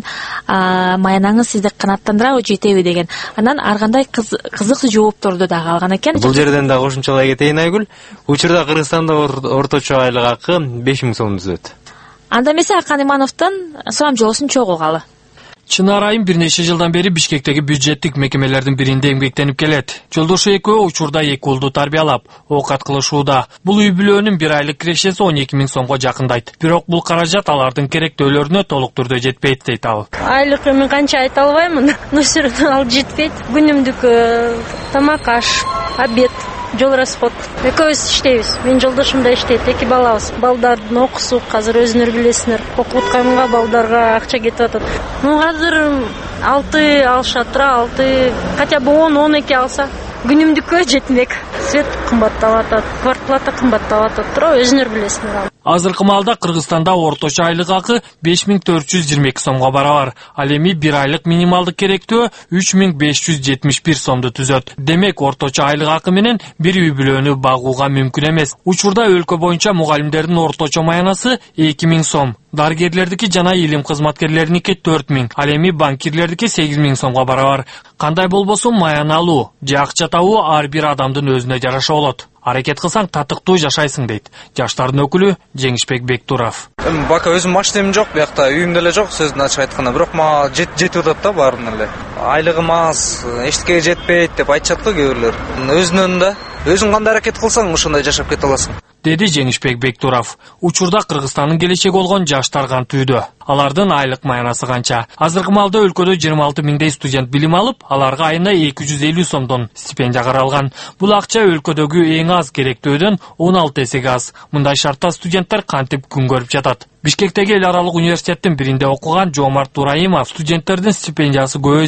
маянаңыз сизди канааттандырабы, жетеби деген. Анан ар кандай кызык жоопторду дагы алган экен.
Бул жерден дагы кошумчалай кетейин Айгүл. Учурда Кыргызстанда орточо айлык акы беш миң сом түзөт.
Анда эмесе Акан Имановдон сурамжоосун чогулгалы.
Чынар Айым бир нече жылдан бери Бишкектеги бюджеттик мекемелердин биринде эмгектенип келет. Жолдошу экөө учурда эки уулду тарбиялап, оокат кылышууда. Бул үй бүлөнүн бир айлык кирешеси он эки миң сомго жакындайт. Бирок бул каражат алардын керектөөлөрүнө толук түрдө жетпейт дейт ал.
Айлык мен канча айта албаймын, но все равно ал жетпейт. Күнүмдүк тамак аш, обед, жол расход. Экөөбүз иштейбиз. Мен жолдошум да иштейт, эки балабыз. Балдардын окуусу азыр өзүңөр билесиңер. Окутканга балдарга акча кетип атат. Ну азыр алты алышат тура, алты, хотя бы он он эки алса күнүмдүккө жетмек. Свет кымбаттап атат, квартплата кымбаттап атат тура, өзүңөр билесиңер.
Азыркы маалда Кыргызстанда орточо айлык акы беш миң төрт жүз жыйырма эки сомго барабар. Ал эми бир айлык минималдык керектөө үч миң беш жүз жетимиш бир сомду түзөт. Демек орточо айлык акы менен бир үй бүлөнү багууга мүмкүн эмес. Учурда өлкө боюнча мугалимдердин орточо маянасы эки миң сом. Дарыгерлердики жана илим кызматкерлериники төрт миң, ал эми банкирлердики сегиз миң сомго барабар. Кандай болбосун маян алуу же акча табуу ар бир адамдын өзүнө жараша болот. Аракет кылсаң татыктуу жашайсың дейт жаштардын өкүлү Жеңишбек Бектуров.
Бака өзүм машинем жок, биякта үйүм деле жок, сөздүн ачык айтканда, бирок мага жетип атат да баарына эле. Айлыгым аз, эчтекеге жетпейт деп айтышат го кээ бирлер. Өзүнөн да өзүң кандай аракет кылсаң ошондой жашап кете аласың.
Деди Жеңишбек Бектуров. Учурда Кыргызстандын келечеги болгон жаштар кантүүдө. Алардын айлык маянасы канча? Азыркы маалда өлкөдө жыйырма алты миңдей студент билим алып, аларга айына эки жүз элүү сомдон стипендия каралган. Бул акча өлкөдөгү эң аз керектөөдөн он алты эсеге аз. Мындай шартта студенттер кантип күн көрүп жатат. Бишкектеги эл аралык университеттин биринде окуган Жомарт Тураимов студенттердин стипендиясы көбөйсө,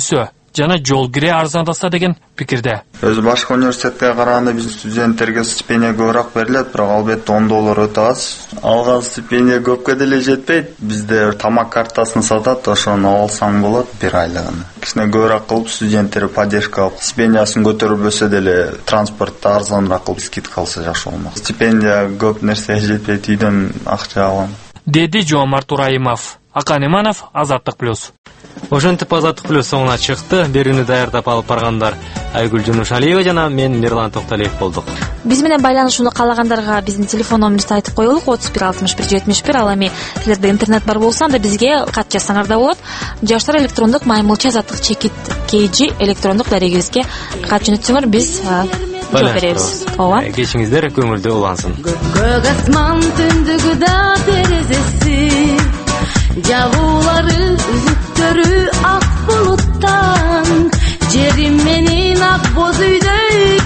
жана жол кире арзандаса деген пикирде.
Өзү башка университетке караганда биздин студенттерге стипендия көбүрөөк берилет, бирок албетте он доллар өтө аз. Алган стипендия көпкө деле жетпейт. Бизде тамак картасын сатат, ошону алсаң болот бир айлыгын. Кичине көбүрөөк кылып студенттер поддержка алып, стипендиясын көтөрүлбөсө деле транспортто арзаныраак кылып скидка алса жакшы болмок. Стипендия көп нерсеге жетпейт, үйдөн акча алам.
Деди Жоомарт Ураимов. Акан Иманов, Азаттык плюс.
Ошентип Азаттык плюс соңуна чыкты. Берүүнү даярдап алып баргандар Айгүл Жунушалиева жана мен Мирлан Токталиев болдук.
Биз менен байланышууну каалагандарга биздин телефон номерибизди айтып коелук: отуз бир алтымыш бир жетимиш бир. Ал эми силерде интернет бар болсо анда бизге кат жазсаңар да болот. Жаштар электрондук маймылча азаттык чекит kg электрондук дарегибизге кат жөнөтсөңөр биз жооп беребиз. Ооба.
Кечиңиздер көңүлдүү улансын.
Көк асман түндүгү да терезеси, жагуулары үмүттөрү ак булуттан, жерим менин ак боз үйдөй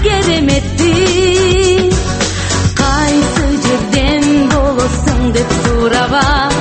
кереметти. Кайсы жерден болосуң деп сураган